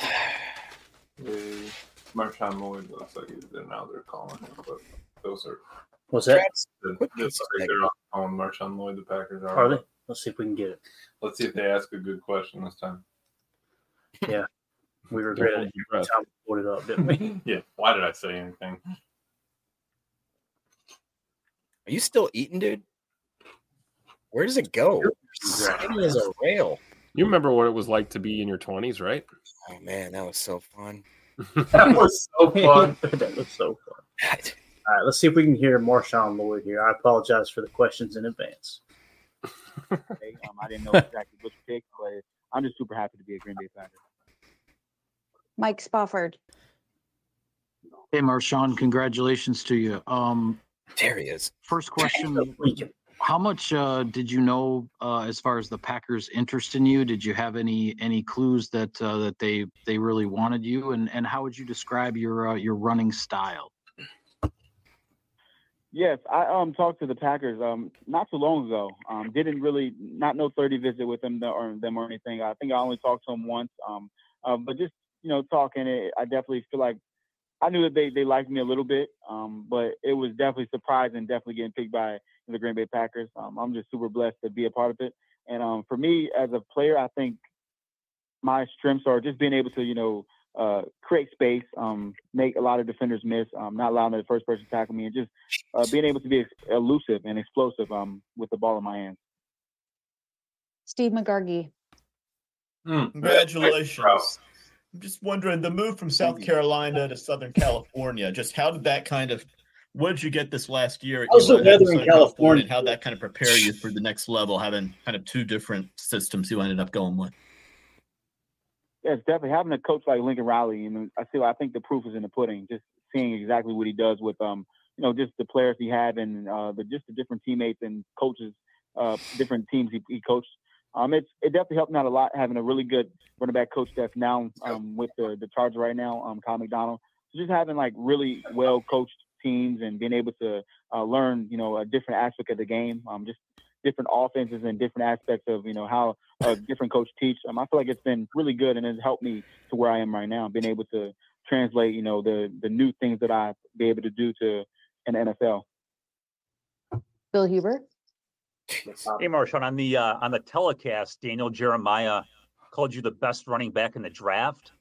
Marshawn Lloyd looks like he's there now. They're calling him, but those are. What's that? They're calling Marshawn Lloyd. The Packers are. Are they? Let's see if we can get it. Let's see if they ask a good question this time. Yeah, we regret it. Every time we pulled it up, didn't we? Yeah. Why did I say anything? Are you still eating, dude? Where does it go? Skinny as a rail. You remember what it was like to be in your 20s, right? Oh man, that was so fun. That was so fun. That was so fun. All right, let's see if we can hear Marshawn Lloyd here. I apologize for the questions in advance. I didn't know exactly which pick, but I'm just super happy to be a Green Bay Packer. Mike Spofford. Hey, Marshawn, congratulations to you. There he is. First question. How much did you know as far as the Packers' interest in you? Did you have any clues that they really wanted you? And how would you describe your running style? Yes, I talked to the Packers not too long ago. Didn't really not no 30 visit with them or anything. I think I only talked to them once. But just talking, I definitely feel like I knew that they liked me a little bit. But it was definitely surprising, definitely getting picked by the Green Bay Packers. I'm just super blessed to be a part of it. And for me as a player, I think my strengths are just being able to create space, make a lot of defenders miss, not allowing the first person to tackle me, and just being able to be elusive and explosive with the ball in my hands. Steve McGargy. Congratulations. I'm just wondering, the move from South Carolina to Southern California, just how did that what did you get this last year? How's the weather in California? And how that kind of prepare you for the next level, having kind of two different systems you ended up going with? Yes, definitely having a coach like Lincoln Riley. I think the proof is in the pudding. Just seeing exactly what he does with just the players he had and the different teammates and coaches, different teams he coached. It definitely helped me out a lot having a really good running back coach that's now with the Chargers right now, Kyle McDonald. So just having like really well coached teams and being able to learn a different aspect of the game, just different offenses and different aspects of how a different coach teach. I feel like it's been really good and it's helped me to where I am right now, being able to translate the new things that I be able to do to an NFL. Bill Huber. Hey, Marshawn, on the telecast, Daniel Jeremiah called you the best running back in the draft.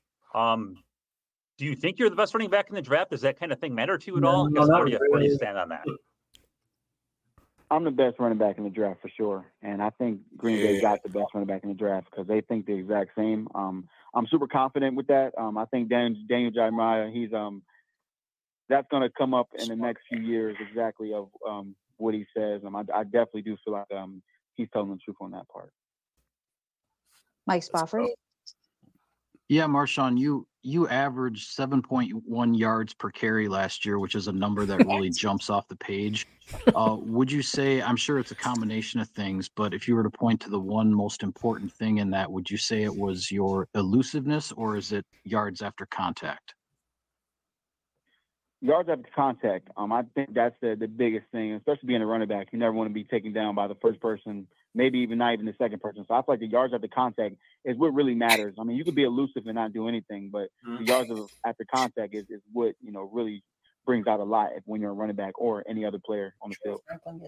Do you think you're the best running back in the draft? Does that kind of thing matter to you at all? Where do you stand on that? I'm the best running back in the draft for sure, and I think Green Bay got the best running back in the draft because they think the exact same. I'm super confident with that. I think Daniel Jeremiah, he's that's going to come up in the next few years exactly of what he says. I definitely do feel like he's telling the truth on that part. Mike Spofford. Yeah, Marshawn, you averaged 7.1 yards per carry last year, which is a number that really jumps off the page. Would you say, I'm sure it's a combination of things, but if you were to point to the one most important thing in that, would you say it was your elusiveness or is it yards after contact? Yards after contact. I think that's the biggest thing, especially being a running back. You never want to be taken down by the first person, maybe even not even the second person. So I feel like the yards after contact is what really matters. You could be elusive and not do anything, but the yards after contact is what, really brings out a lot when you're a running back or any other player on the field.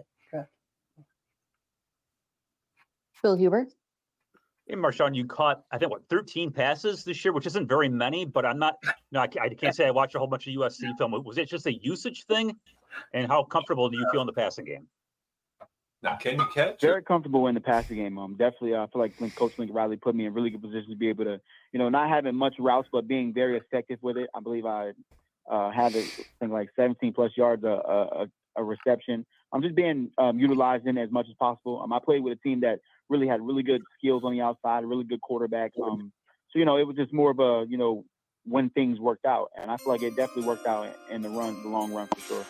Bill Huber. Hey, Marshawn, you caught, 13 passes this year, which isn't very many, but I can't say I watched a whole bunch of USC film. Was it just a usage thing? And how comfortable do you feel in the passing game? Now, can you catch? Very comfortable in the passing game. Definitely, I feel like Coach Lincoln Riley put me in really good position to be able to, not having much routes, but being very effective with it. I believe I had like 17 plus yards a reception. I'm just being utilized in as much as possible. I played with a team that really had really good skills on the outside, a really good quarterback. So, it was just more of a, when things worked out. And I feel like it definitely worked out in the long run for sure.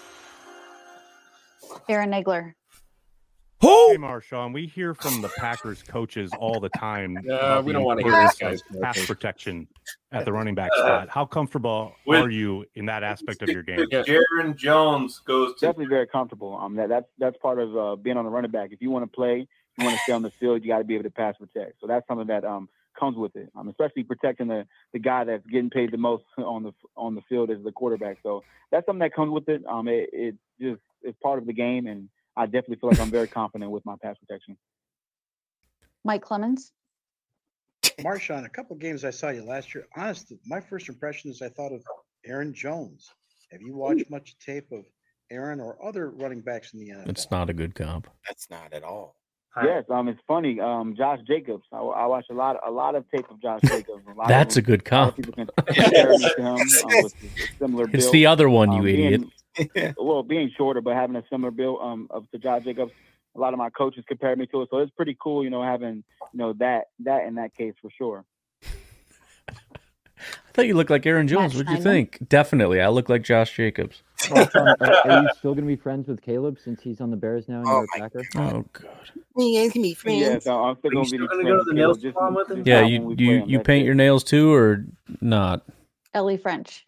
Aaron Nagler. Hey, Marshawn, we hear from the Packers coaches all the time. We don't want to hear this guy's pass protection at the running back spot. How comfortable are you in that aspect of your game? Aaron Jones goes to definitely very comfortable. That's part of being on the running back. If you want to play, you want to stay on the field, you got to be able to pass protect. So that's something that comes with it. Especially protecting the guy that's getting paid the most on the field as the quarterback. So that's something that comes with it. It just is part of the game, and I definitely feel like I'm very confident with my pass protection. Mike Clemens. Marshawn, a couple games I saw you last year. Honestly, my first impression is I thought of Aaron Jones. Have you watched much tape of Aaron or other running backs in the NFL? It's not a good comp. That's not at all. Yes, it's funny. Josh Jacobs. I watch a lot of tape of Josh Jacobs. That's a good comp. People can compare me to him with a similar build. It's the other one, you idiot. Being shorter, but having a similar build to Josh Jacobs. A lot of my coaches compared me to it, so it's pretty cool, having that in that case for sure. I thought you looked like Aaron Jones. What'd you think? Definitely, I look like Josh Jacobs. Are you still going to be friends with Caleb since he's on the Bears now and you're a Packer? Oh God. You guys can be friends. Yeah, so I'm still going to be go to the nail salon with him? Yeah, you paint your nails too, or not? Ellie French.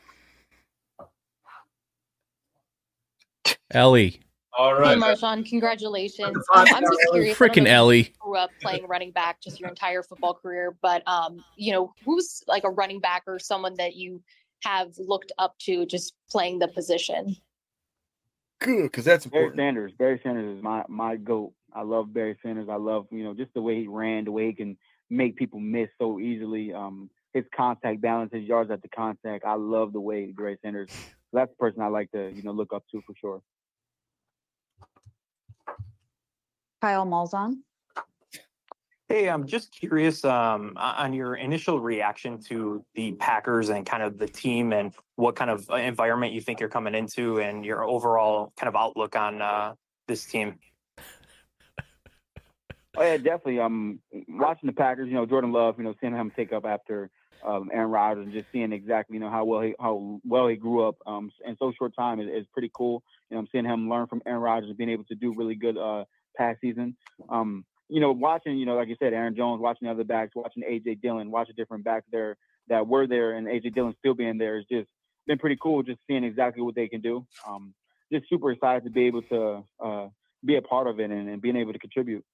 Ellie. All right. Hey, Marshawn, congratulations. I'm just curious. Frickin' Ellie. You grew up playing running back just your entire football career, but who's like a running back or someone that you have looked up to just playing the position? Good, because that's important. Barry Sanders is my GOAT. I love Barry Sanders. I love just the way he ran, the way he can make people miss so easily. His contact balance, his yards at the contact. I love the way Barry Sanders. So that's the person I like to look up to for sure. Kyle Malzahn. Hey, I'm just curious on your initial reaction to the Packers and kind of the team and what kind of environment you think you're coming into and your overall kind of outlook on this team. Oh yeah, definitely. Watching the Packers, Jordan Love, seeing him take up after Aaron Rodgers and just seeing exactly, how well he grew up in so short time is pretty cool. I'm seeing him learn from Aaron Rodgers and being able to do really good past season. Watching, like you said, Aaron Jones, watching the other backs, watching A.J. Dillon, watching different backs there that were there and A.J. Dillon still being there has just been pretty cool, just seeing exactly what they can do. Just super excited to be able to be a part of it and being able to contribute.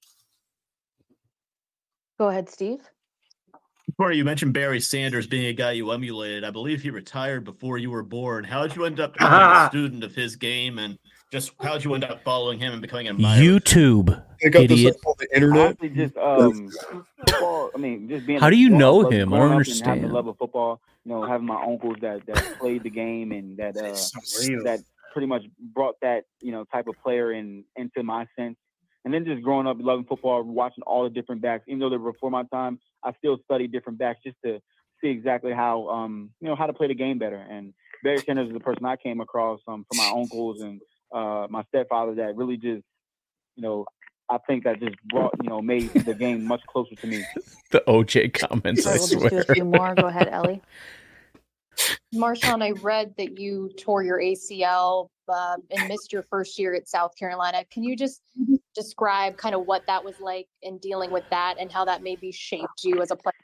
Go ahead, Steve. Corey, you mentioned Barry Sanders being a guy you emulated. I believe he retired before you were born. How did you end up becoming a student of his game, and just how did you end up following him and becoming a YouTube, idiot. The internet. Honestly, just football. Just being. How do you know him? I don't understand. Having the love of football. Having my uncles that played the game and that that pretty much brought that type of player into my sense. And then just growing up loving football, watching all the different backs, even though they were before my time, I still studied different backs just to see exactly how how to play the game better. And Barry Sanders is the person I came across from my uncles and my stepfather that really just, I think that just brought, made the game much closer to me. The OJ comments, I We'll just do swear. a few more. Go ahead, Ellie. Marshawn, I read that you tore your ACL and missed your first year at South Carolina. Can you just describe kind of what that was like in dealing with that and how that maybe shaped you as a player?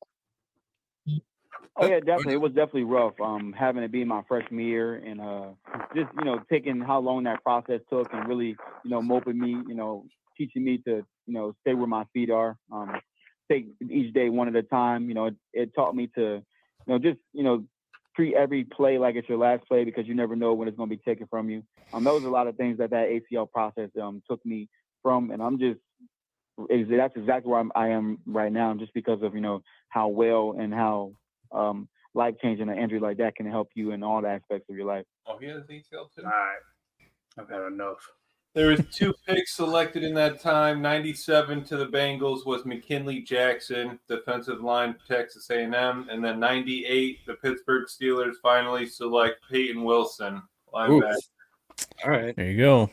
Oh yeah, definitely. It was definitely rough. Having it be my freshman year and just taking how long that process took and really moping me, teaching me to stay where my feet are. Take each day one at a time. It taught me to just treat every play like it's your last play because you never know when it's going to be taken from you. Those are a lot of things that ACL process took me from, and that's exactly where I am right now, just because of how well and how life-changing an injury like that can help you in all aspects of your life. Oh, he has ACL too. All right, I've had enough. There was 2 picks selected in that time. 97 to the Bengals was McKinley Jackson, defensive line, Texas A&M. And then 98, the Pittsburgh Steelers finally select Peyton Wilson, linebacker. All right. There you go.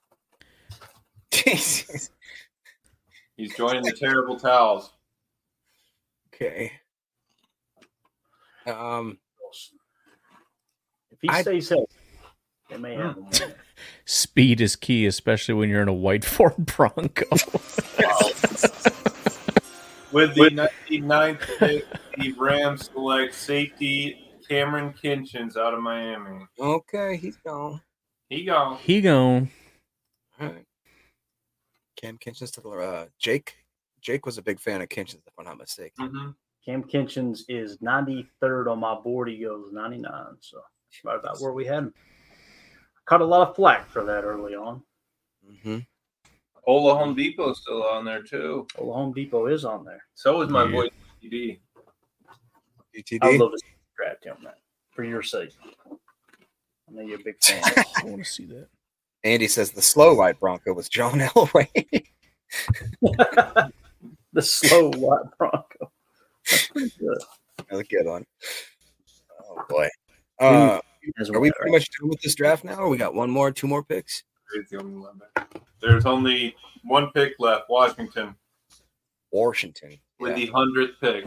Jesus. He's joining the Terrible Towels. Okay. If he stays healthy, they may have him. Speed is key, especially when you're in a white Ford Bronco. With the 99th pick, the Rams select safety Cameron Kinchins out of Miami. Okay, he's gone. He gone. He gone. All right. Cam Kinchins to the Jake. Jake was a big fan of Kinchins, if I'm not mistaken. Mm-hmm. Cam Kinchins is 93rd on my board. He goes 99. So about where we had him. Caught a lot of flack for that early on. Mm-hmm. Ola Home Depot's still on there, too. Ola Home Depot is on there. So is my boy TD. I love this draft him, man. For your sake. I know you're a big fan. I want to see that. Andy says the slow white Bronco was John Elway. The slow white Bronco. That's pretty good. That's a good one. Oh boy. Are we pretty much done with this draft now? Or we got two more picks? There's only one pick left. Washington. With the 100th pick.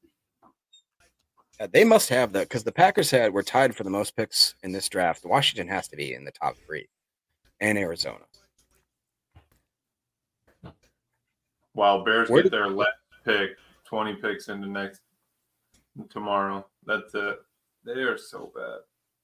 They must have that because the Packers were tied for the most picks in this draft. Washington has to be in the top 3, and Arizona. While Bears get their last pick, 20 picks into tomorrow. That's it. They are so bad.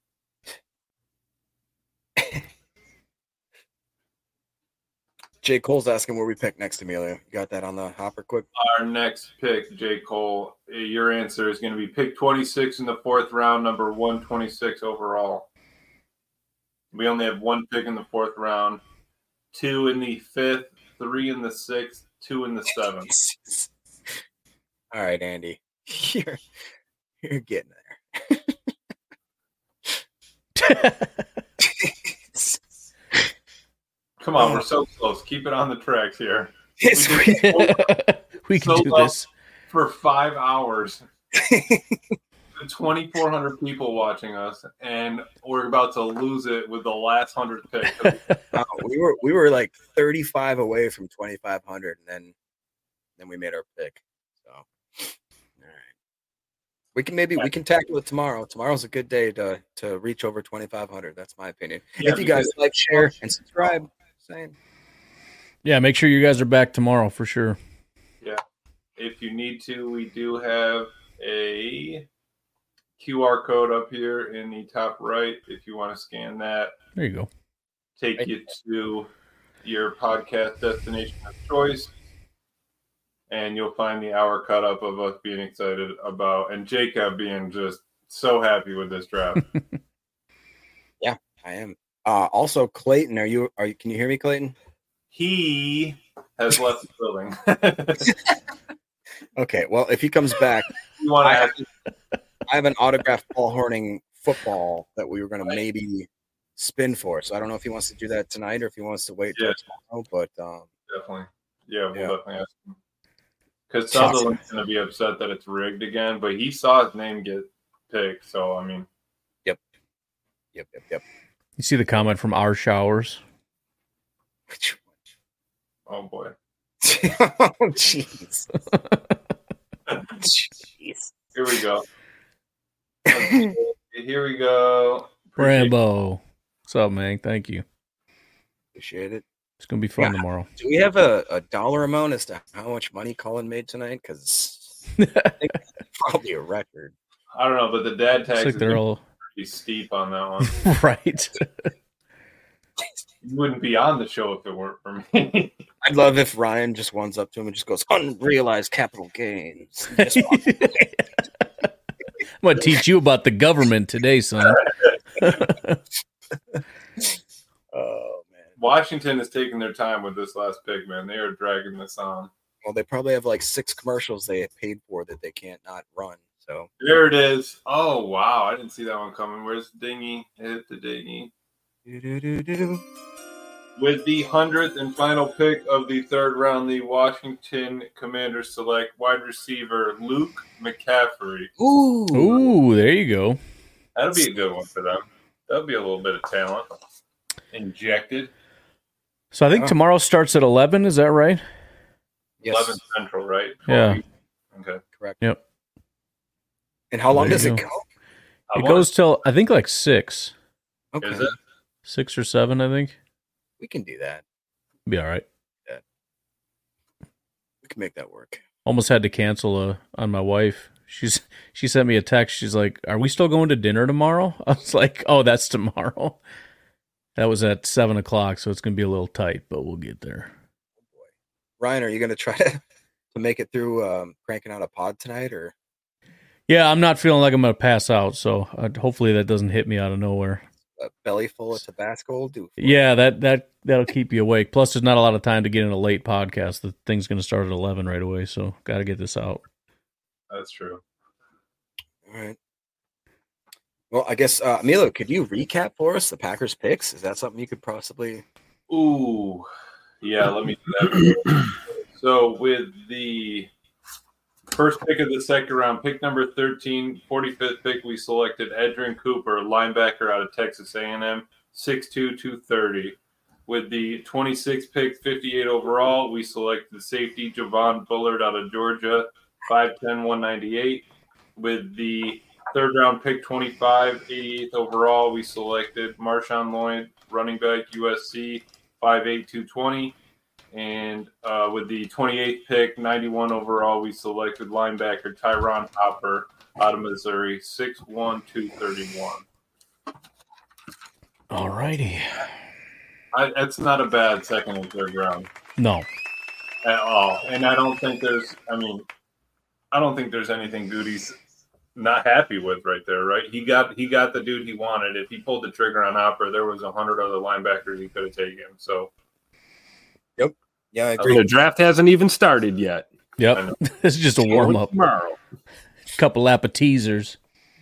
J. Cole's asking where we pick next, Amelia. You got that on the hopper quick? Our next pick, J. Cole, your answer is going to be pick 26 in the 4th round, number 126 overall. We only have one pick in the 4th round, 2 in the 5th, 3 in the 6th, 2 in the 7th. All right, Andy. You're getting there. Come on, we're so close. Keep it on the tracks here. Yes, we can do this for 5 hours. 2,400 people watching us, and we're about to lose it with the last 100 pick. We were like 35 away from 2,500, and then we made our pick. So, all right, we can tackle it tomorrow. Tomorrow's a good day to reach over 2,500. That's my opinion. Yeah, if you guys like, share, and subscribe. Same. Yeah, make sure you guys are back tomorrow for sure. Yeah. If you need to, we do have a QR code up here in the top right. If you want to scan that, there you go. Take you to your podcast destination of choice, and you'll find the hour cut up of us being excited about, and Jacob being just so happy with this draft. Yeah, I am. Also, Clayton, can you hear me, Clayton? He has left the building. Okay, well, if he comes back, I have an autographed Paul Hornung football that we were going to maybe spin for. So I don't know if he wants to do that tonight or if he wants to wait till tomorrow. But definitely, we'll definitely ask him. Because Sutherland's going to be upset that it's rigged again, but he saw his name get picked. So I mean, yep. You see the comment from our showers? Oh boy. Oh jeez. Jeez. Here we go. Here we go. Rambo. What's up, man? Thank you. Appreciate it. It's gonna be fun tomorrow. Do we have a dollar amount as to how much money Colin made tonight? Because I think that's probably a record. I don't know, but the dad tax like they're all pretty steep on that one. right. You wouldn't be on the show if it weren't for me. I'd love if Ryan just runs up to him and just goes, unrealized capital gains. I'm going to teach you about the government today, son. Oh, man. Washington is taking their time with this last pick, man. They are dragging this on. Well, they probably have like 6 commercials they have paid for that they can't not run. So there it is. Oh, wow. I didn't see that one coming. Where's the dinghy? Hit the dinghy. With the 100th and final pick of the 3rd round, the Washington Commanders select wide receiver Luke McCaffrey. Ooh, there you go. That'll be a good one for them. That'll be a little bit of talent injected. So I think tomorrow starts at 11. Is that right? Yes. 11 Central, right? Yeah. Okay. Correct. Yep. And how long does it go? It goes till, I think, like 6. Okay. Is it? 6 or 7, I think. We can do that. Be all right. Yeah. We can make that work. Almost had to cancel on my wife. She sent me a text. She's like, "Are we still going to dinner tomorrow?" I was like, "Oh, that's tomorrow." That was at 7:00, so it's gonna be a little tight, but we'll get there. Ryan, are you gonna try to make it through cranking out a pod tonight, or? Yeah, I'm not feeling like I'm gonna pass out, so hopefully that doesn't hit me out of nowhere. A belly full of Tabasco will do. Yeah, that'll keep you awake. Plus, there's not a lot of time to get in a late podcast. The thing's going to start at 11 right away, so got to get this out. That's true. All right. Well, I guess Milo, could you recap for us the Packers picks? Is that something you could possibly? Ooh, yeah. Let me do that. So with the first pick of the second round, pick number 13, 45th pick, we selected Edgerrin Cooper, linebacker out of Texas A&M, 6'2", 230. With the 26th pick, 58 overall, we selected safety Javon Bullard out of Georgia, 5'10", 198. With the third round pick, 25, 88th overall, we selected Marshawn Lloyd, running back, USC, 5'8", 220. And with the 28th pick, 91 overall, we selected linebacker Tyron Hopper out of Missouri, 6'1", 231. All righty. That's not a bad second and third round. No. At all. And I don't think there's anything Goody's not happy with right there, right? He got the dude he wanted. If he pulled the trigger on Hopper, there was 100 other linebackers he could have taken. So. Yep. Yeah, I agree. The draft hasn't even started yet. Yep. It's just a warm up. Tomorrow. Couple lap of teasers.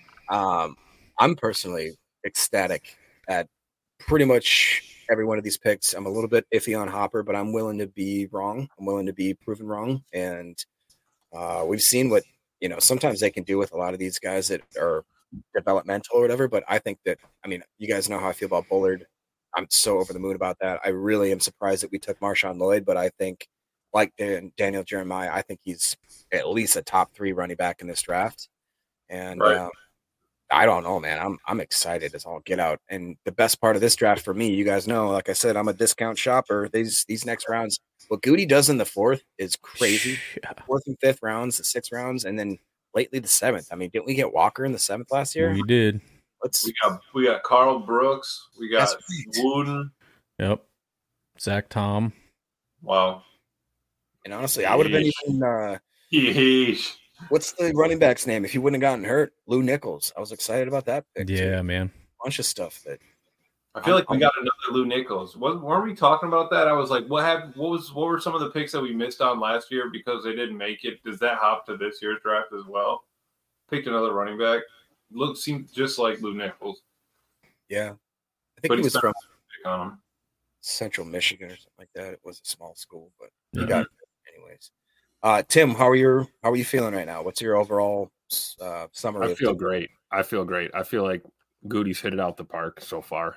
I'm personally ecstatic at pretty much every one of these picks. I'm a little bit iffy on Hopper, but I'm willing to be wrong. I'm willing to be proven wrong. And we've seen what, sometimes they can do with a lot of these guys that are developmental or whatever. But I think that, you guys know how I feel about Bullard. I'm so over the moon about that. I really am surprised that we took Marshawn Lloyd, but I think, like Daniel Jeremiah, I think he's at least a top 3 running back in this draft. And right. I don't know, man. I'm excited as all get out. And the best part of this draft for me, you guys know, like I said, I'm a discount shopper. These next rounds, what Goody does in the 4th is crazy. Yeah. 4th and 5th rounds, the 6th rounds, and then lately the 7th. Didn't we get Walker in the 7th last year? We did. We got Carl Brooks. We got Wooden. Yep. Zach Tom. Wow. And honestly, I would have been even what's the running back's name if he wouldn't have gotten hurt? Lou Nichols. I was excited about that pick. Yeah, too. man. A bunch of stuff that I feel like we got another Lou Nichols. Weren't we talking about that? I was like, what were some of the picks that we missed on last year because they didn't make it? Does that hop to this year's draft as well? Picked another running back. Seemed just like Lou Nichols. Yeah. I think he was from on him. Central Michigan or something like that. It was a small school, but he got it anyways. Tim, how are you feeling right now? What's your overall summary? I feel great. I feel like Goody's hit it out the park so far.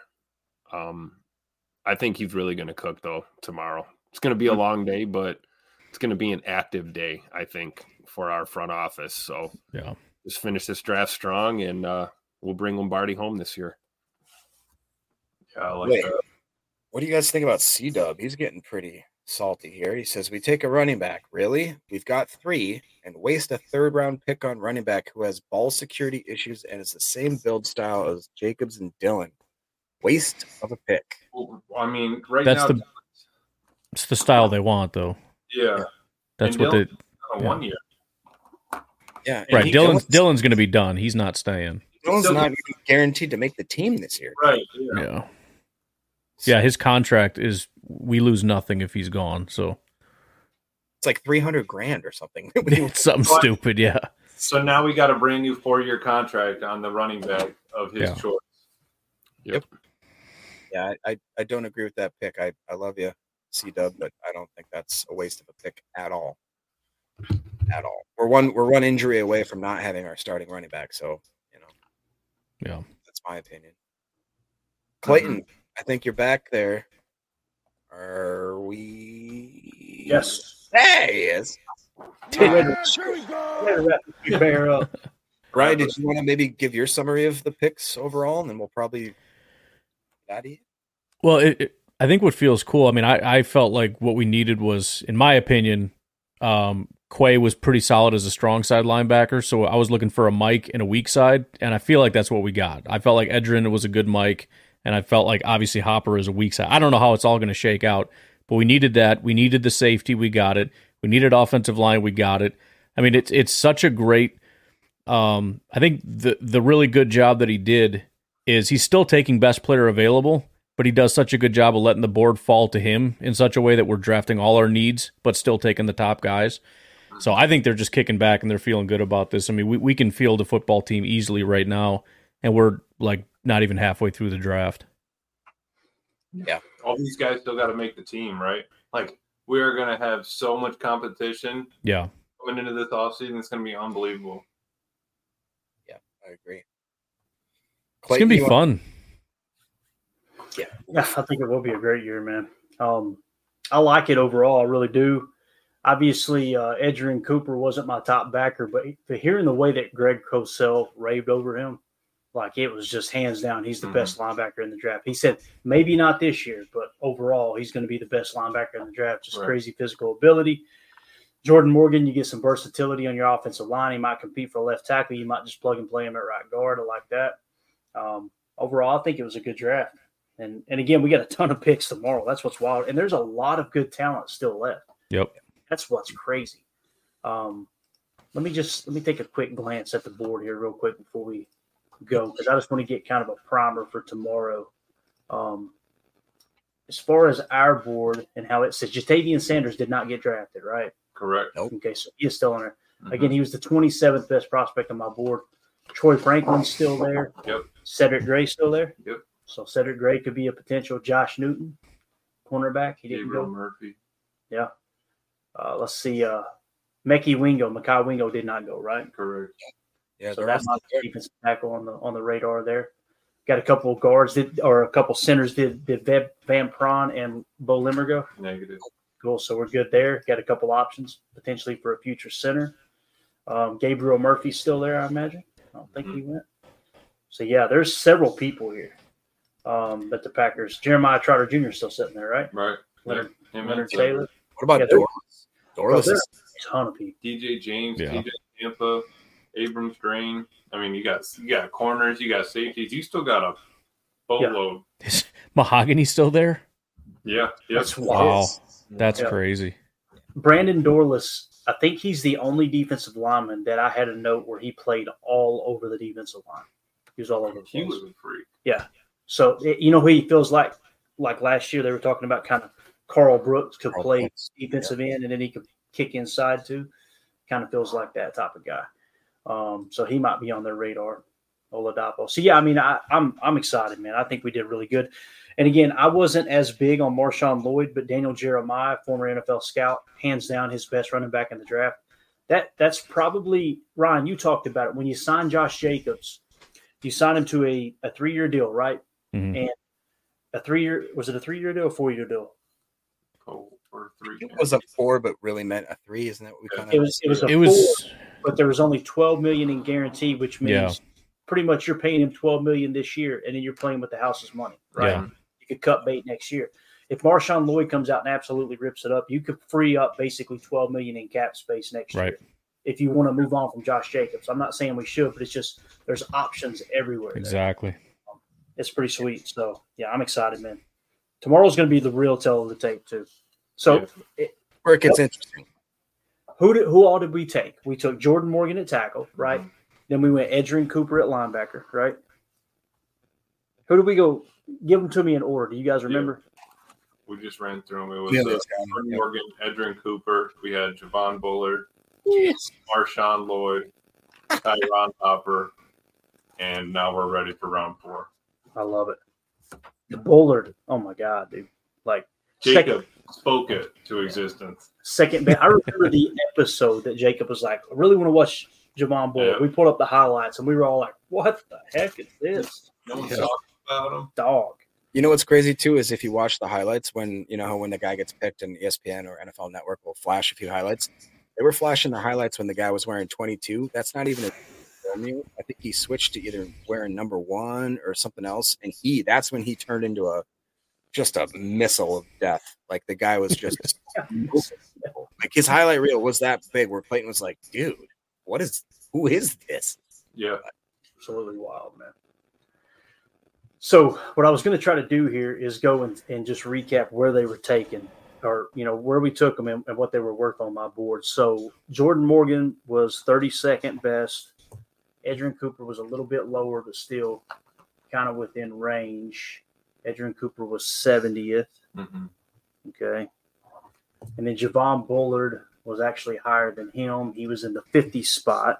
I think he's really going to cook though tomorrow. It's going to be a long day, but it's going to be an active day, I think, for our front office. So yeah, just finish this draft strong, and we'll bring Lombardi home this year. Yeah, I like that. What do you guys think about C-Dub? He's getting pretty salty here. He says, we take a running back. Really? We've got 3 and waste a 3rd round pick on running back who has ball security issues and is the same build style as Jacobs and Dillon. Waste of a pick. It's the style they want, though. Yeah. That's and what Dillon's they. on 1 year. Yeah. Right. Dillon's going to be done. He's not staying. Dillon's not even guaranteed to make the team this year. Right. Yeah. Yeah, his contract is we lose nothing if he's gone. So it's like $300,000 or something. It's something stupid, yeah. So now we got a brand new 4-year contract on the running back of his choice. Yep. Yeah, I don't agree with that pick. I love you, C-Dub, but I don't think that's a waste of a pick at all. At all. We're one injury away from not having our starting running back, so yeah, that's my opinion. Clayton, I think you're back there. Are we? Yes. There he is. Here we go. Ryan, did you want to maybe give your summary of the picks overall, and then we'll probably add it? Well, I think what feels cool. I mean, I felt like what we needed was, in my opinion, Quay was pretty solid as a strong side linebacker, so I was looking for a Mike and a weak side, and I feel like that's what we got. I felt like Edgerrin was a good Mike, and I felt like obviously Hopper is a weak side. I don't know how it's all going to shake out, but we needed that. We needed the safety. We got it. We needed offensive line. We got it. I mean, it's such a great. I think the really good job that he did is he's still taking best player available, but he does such a good job of letting the board fall to him in such a way that we're drafting all our needs, but still taking the top guys. So I think they're just kicking back and they're feeling good about this. I mean, we can field a football team easily right now, and we're like not even halfway through the draft. Yeah. All these guys still got to make the team, right? Like, we are going to have so much competition. Yeah. Coming into this offseason, it's going to be unbelievable. Yeah, I agree. It's going to be fun. Yeah. Yeah, I think it will be a great year, man. I like it overall. I really do. Obviously, Edgerrin Cooper wasn't my top backer, but hearing the way that Greg Cosell raved over him, like it was just hands down, he's the best linebacker in the draft. He said maybe not this year, but overall, he's going to be the best linebacker in the draft. Just crazy physical ability. Jordan Morgan, you get some versatility on your offensive line. He might compete for left tackle. You might just plug and play him at right guard. I like that. Overall, I think it was a good draft. And again, we got a ton of picks tomorrow. That's what's wild. And there's a lot of good talent still left. Yep. That's what's crazy. Let me take a quick glance at the board here real quick before we go, because I just want to get kind of a primer for tomorrow. As far as our board and how it says, Jatavian Sanders did not get drafted, right? Correct. Okay, so he is still in there. Again, he was the 27th best prospect on my board. Troy Franklin's still there. Yep. Cedric Gray still there. Yep. So Cedric Gray could be a potential Josh Newton cornerback. He didn't Gabriel go. Murphy. Yeah. Let's see. Mackay Wingo did not go, right? Correct. Yeah, so that's not the defensive tackle on the radar there. Got a couple of guards or a couple centers. Did Van Pran and Bo Limmer go? Negative. Cool. So we're good there. Got a couple options potentially for a future center. Gabriel Murphy's still there, I imagine. I don't think he went. So yeah, there's several people here. That the Packers. Jeremiah Trotter Jr. is still sitting there, right? Right. Leonard Taylor. What about Dorless? Dorless There's is a ton of people. DJ James, Yeah. TJ Tampa, Abrams Drain. I mean, you got corners, you got safeties. You still got a boatload. Is Mahogany still there? Yeah. That's Wow. That's Yeah. crazy. Brandon Dorless, I think he's the only defensive lineman that I had a note where he played all over the defensive line. He was all over the place. He was a freak. Yeah. So, you know who he feels like last year they were talking about kind of Carl Brooks could play defensive end and then he could kick inside too. Kind of feels like that type of guy. So he might be on their radar, Oladapo. So, yeah, I mean, I'm excited, man. I think we did really good. And, again, I wasn't as big on Marshawn Lloyd, but Daniel Jeremiah, former NFL scout, hands down his best running back in the draft. That's probably – Ryan, you talked about it. When you signed Josh Jacobs, you signed him to a 3-year deal, right? Mm-hmm. And a 3-year – was it a 3-year deal or 4-year deal? Oh, or 3. It was a 4, but really meant a 3, isn't that what we kind of? It was a 4, but there was only $12 million in guarantee, which means pretty much you're paying him $12 million this year, and then you're playing with the house's money, right? Yeah. You could cut bait next year. If Marshawn Lloyd comes out and absolutely rips it up, you could free up basically $12 million in cap space next year. If you want to move on from Josh Jacobs, I'm not saying we should, but it's just there's options everywhere. Exactly. It's pretty sweet. So yeah, I'm excited, man. Tomorrow's going to be the real tell of the tape too. So where it gets interesting. Who all did we take? We took Jordan Morgan at tackle, right? Then we went Edgerrin Cooper at linebacker, right? Who did we go? Give them to me in order. Do you guys remember? We just ran through them. It was Jordan Morgan, Edgerrin Cooper. We had Javon Bullard, Marshawn Lloyd, Tyron Hopper, and now we're ready for round 4. I love it. The Bullard. Oh my God, dude! Like Jacob spoke it to existence. Second, I remember the episode that Jacob was like, "I really want to watch Javon Bullard." Yeah. We pulled up the highlights, and we were all like, "What the heck is this?" No one's talking about him. Dog. You know what's crazy too is if you watch the highlights when the guy gets picked and ESPN or NFL Network will flash a few highlights. They were flashing the highlights when the guy was wearing 22. That's not even a film. I think he switched to either wearing number 1 or something else, and that's when he turned into just a missile of death. Like the guy was just Like his highlight reel was that big where Clayton was like, dude, who is this? Yeah. Absolutely wild, man. So what I was going to try to do here is go and just recap where they were taken, or, where we took them and what they were worth on my board. So Jordan Morgan was 32nd best. Edgerrin Cooper was a little bit lower, but still kind of within range. Edgerrin Cooper was 70th. Mm-hmm. Okay. And then Javon Bullard was actually higher than him. He was in the 50th spot.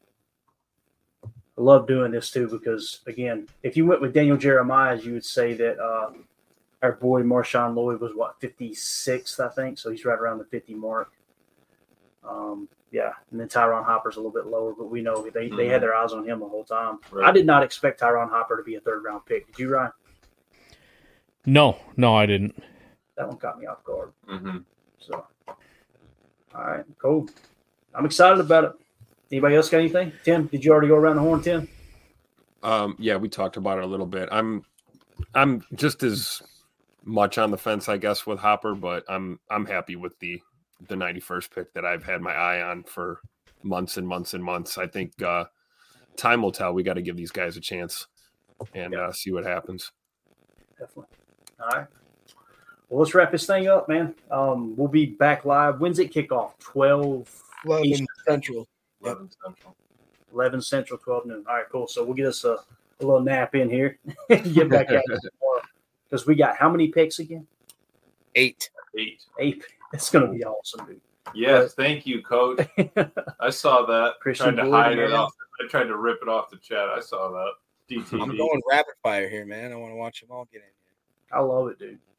I love doing this too because, again, if you went with Daniel Jeremiah, you would say that our boy Marshawn Lloyd was, 56th, I think. So he's right around the 50 mark. Yeah, and then Tyron Hopper's a little bit lower, but we know they had their eyes on him the whole time. Right. I did not expect Tyron Hopper to be a third-round pick. Did you, Ryan? No, I didn't. That one caught me off guard. Mm-hmm. So, all right, cool. I'm excited about it. Anybody else got anything? Tim, did you already go around the horn, Tim? Yeah, we talked about it a little bit. I'm just as much on the fence, I guess, with Hopper, but I'm happy with the 91st pick that I've had my eye on for months and months and months. I think time will tell. We got to give these guys a chance and see what happens. Definitely. All right. Well, let's wrap this thing up, man. We'll be back live. When's it kick off? 11 Central. 11 Central. 11 Central, 12 noon. All right, cool. So we'll get us a little nap in here and get back at it tomorrow. Because we got how many picks again? 8. 8. It's going to be awesome, dude. Yes, thank you, Coach. I saw that. Christian Tried to Boyd, hide it man. off. I tried to rip it off the chat. I saw that. DTD. I'm going rapid fire here, man. I want to watch them all get in here. I love it, dude.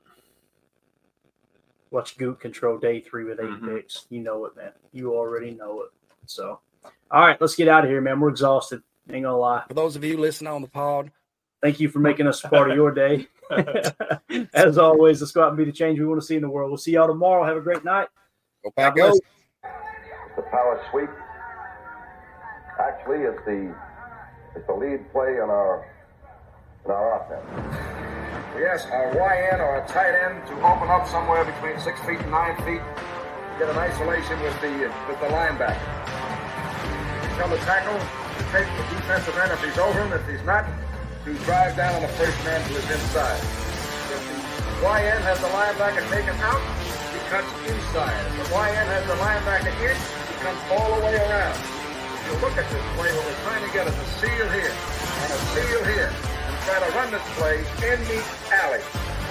Watch Goot control day 3 with 8 picks. You know it, man. You already know it. So, all right, let's get out of here, man. We're exhausted. Ain't gonna lie. For those of you listening on the pod, thank you for making us a part of your day. As always, let's go out and be the change we want to see in the world. We'll see y'all tomorrow. Have a great night. Go Pack Go. The power sweep. Actually, it's the lead play in our offense. We ask our YN or a tight end to open up somewhere between 6 feet and 9 feet. Get an isolation with the linebacker. Tell the tackle to take the defensive end if he's over him. If he's not, to drive down on the first man to his inside. If the YN has the linebacker taken out, he cuts inside. If the YN has the linebacker in, he comes all the way around. If you look at this play, what we're trying to get is a seal here and a seal here, and try to run this play in the alley.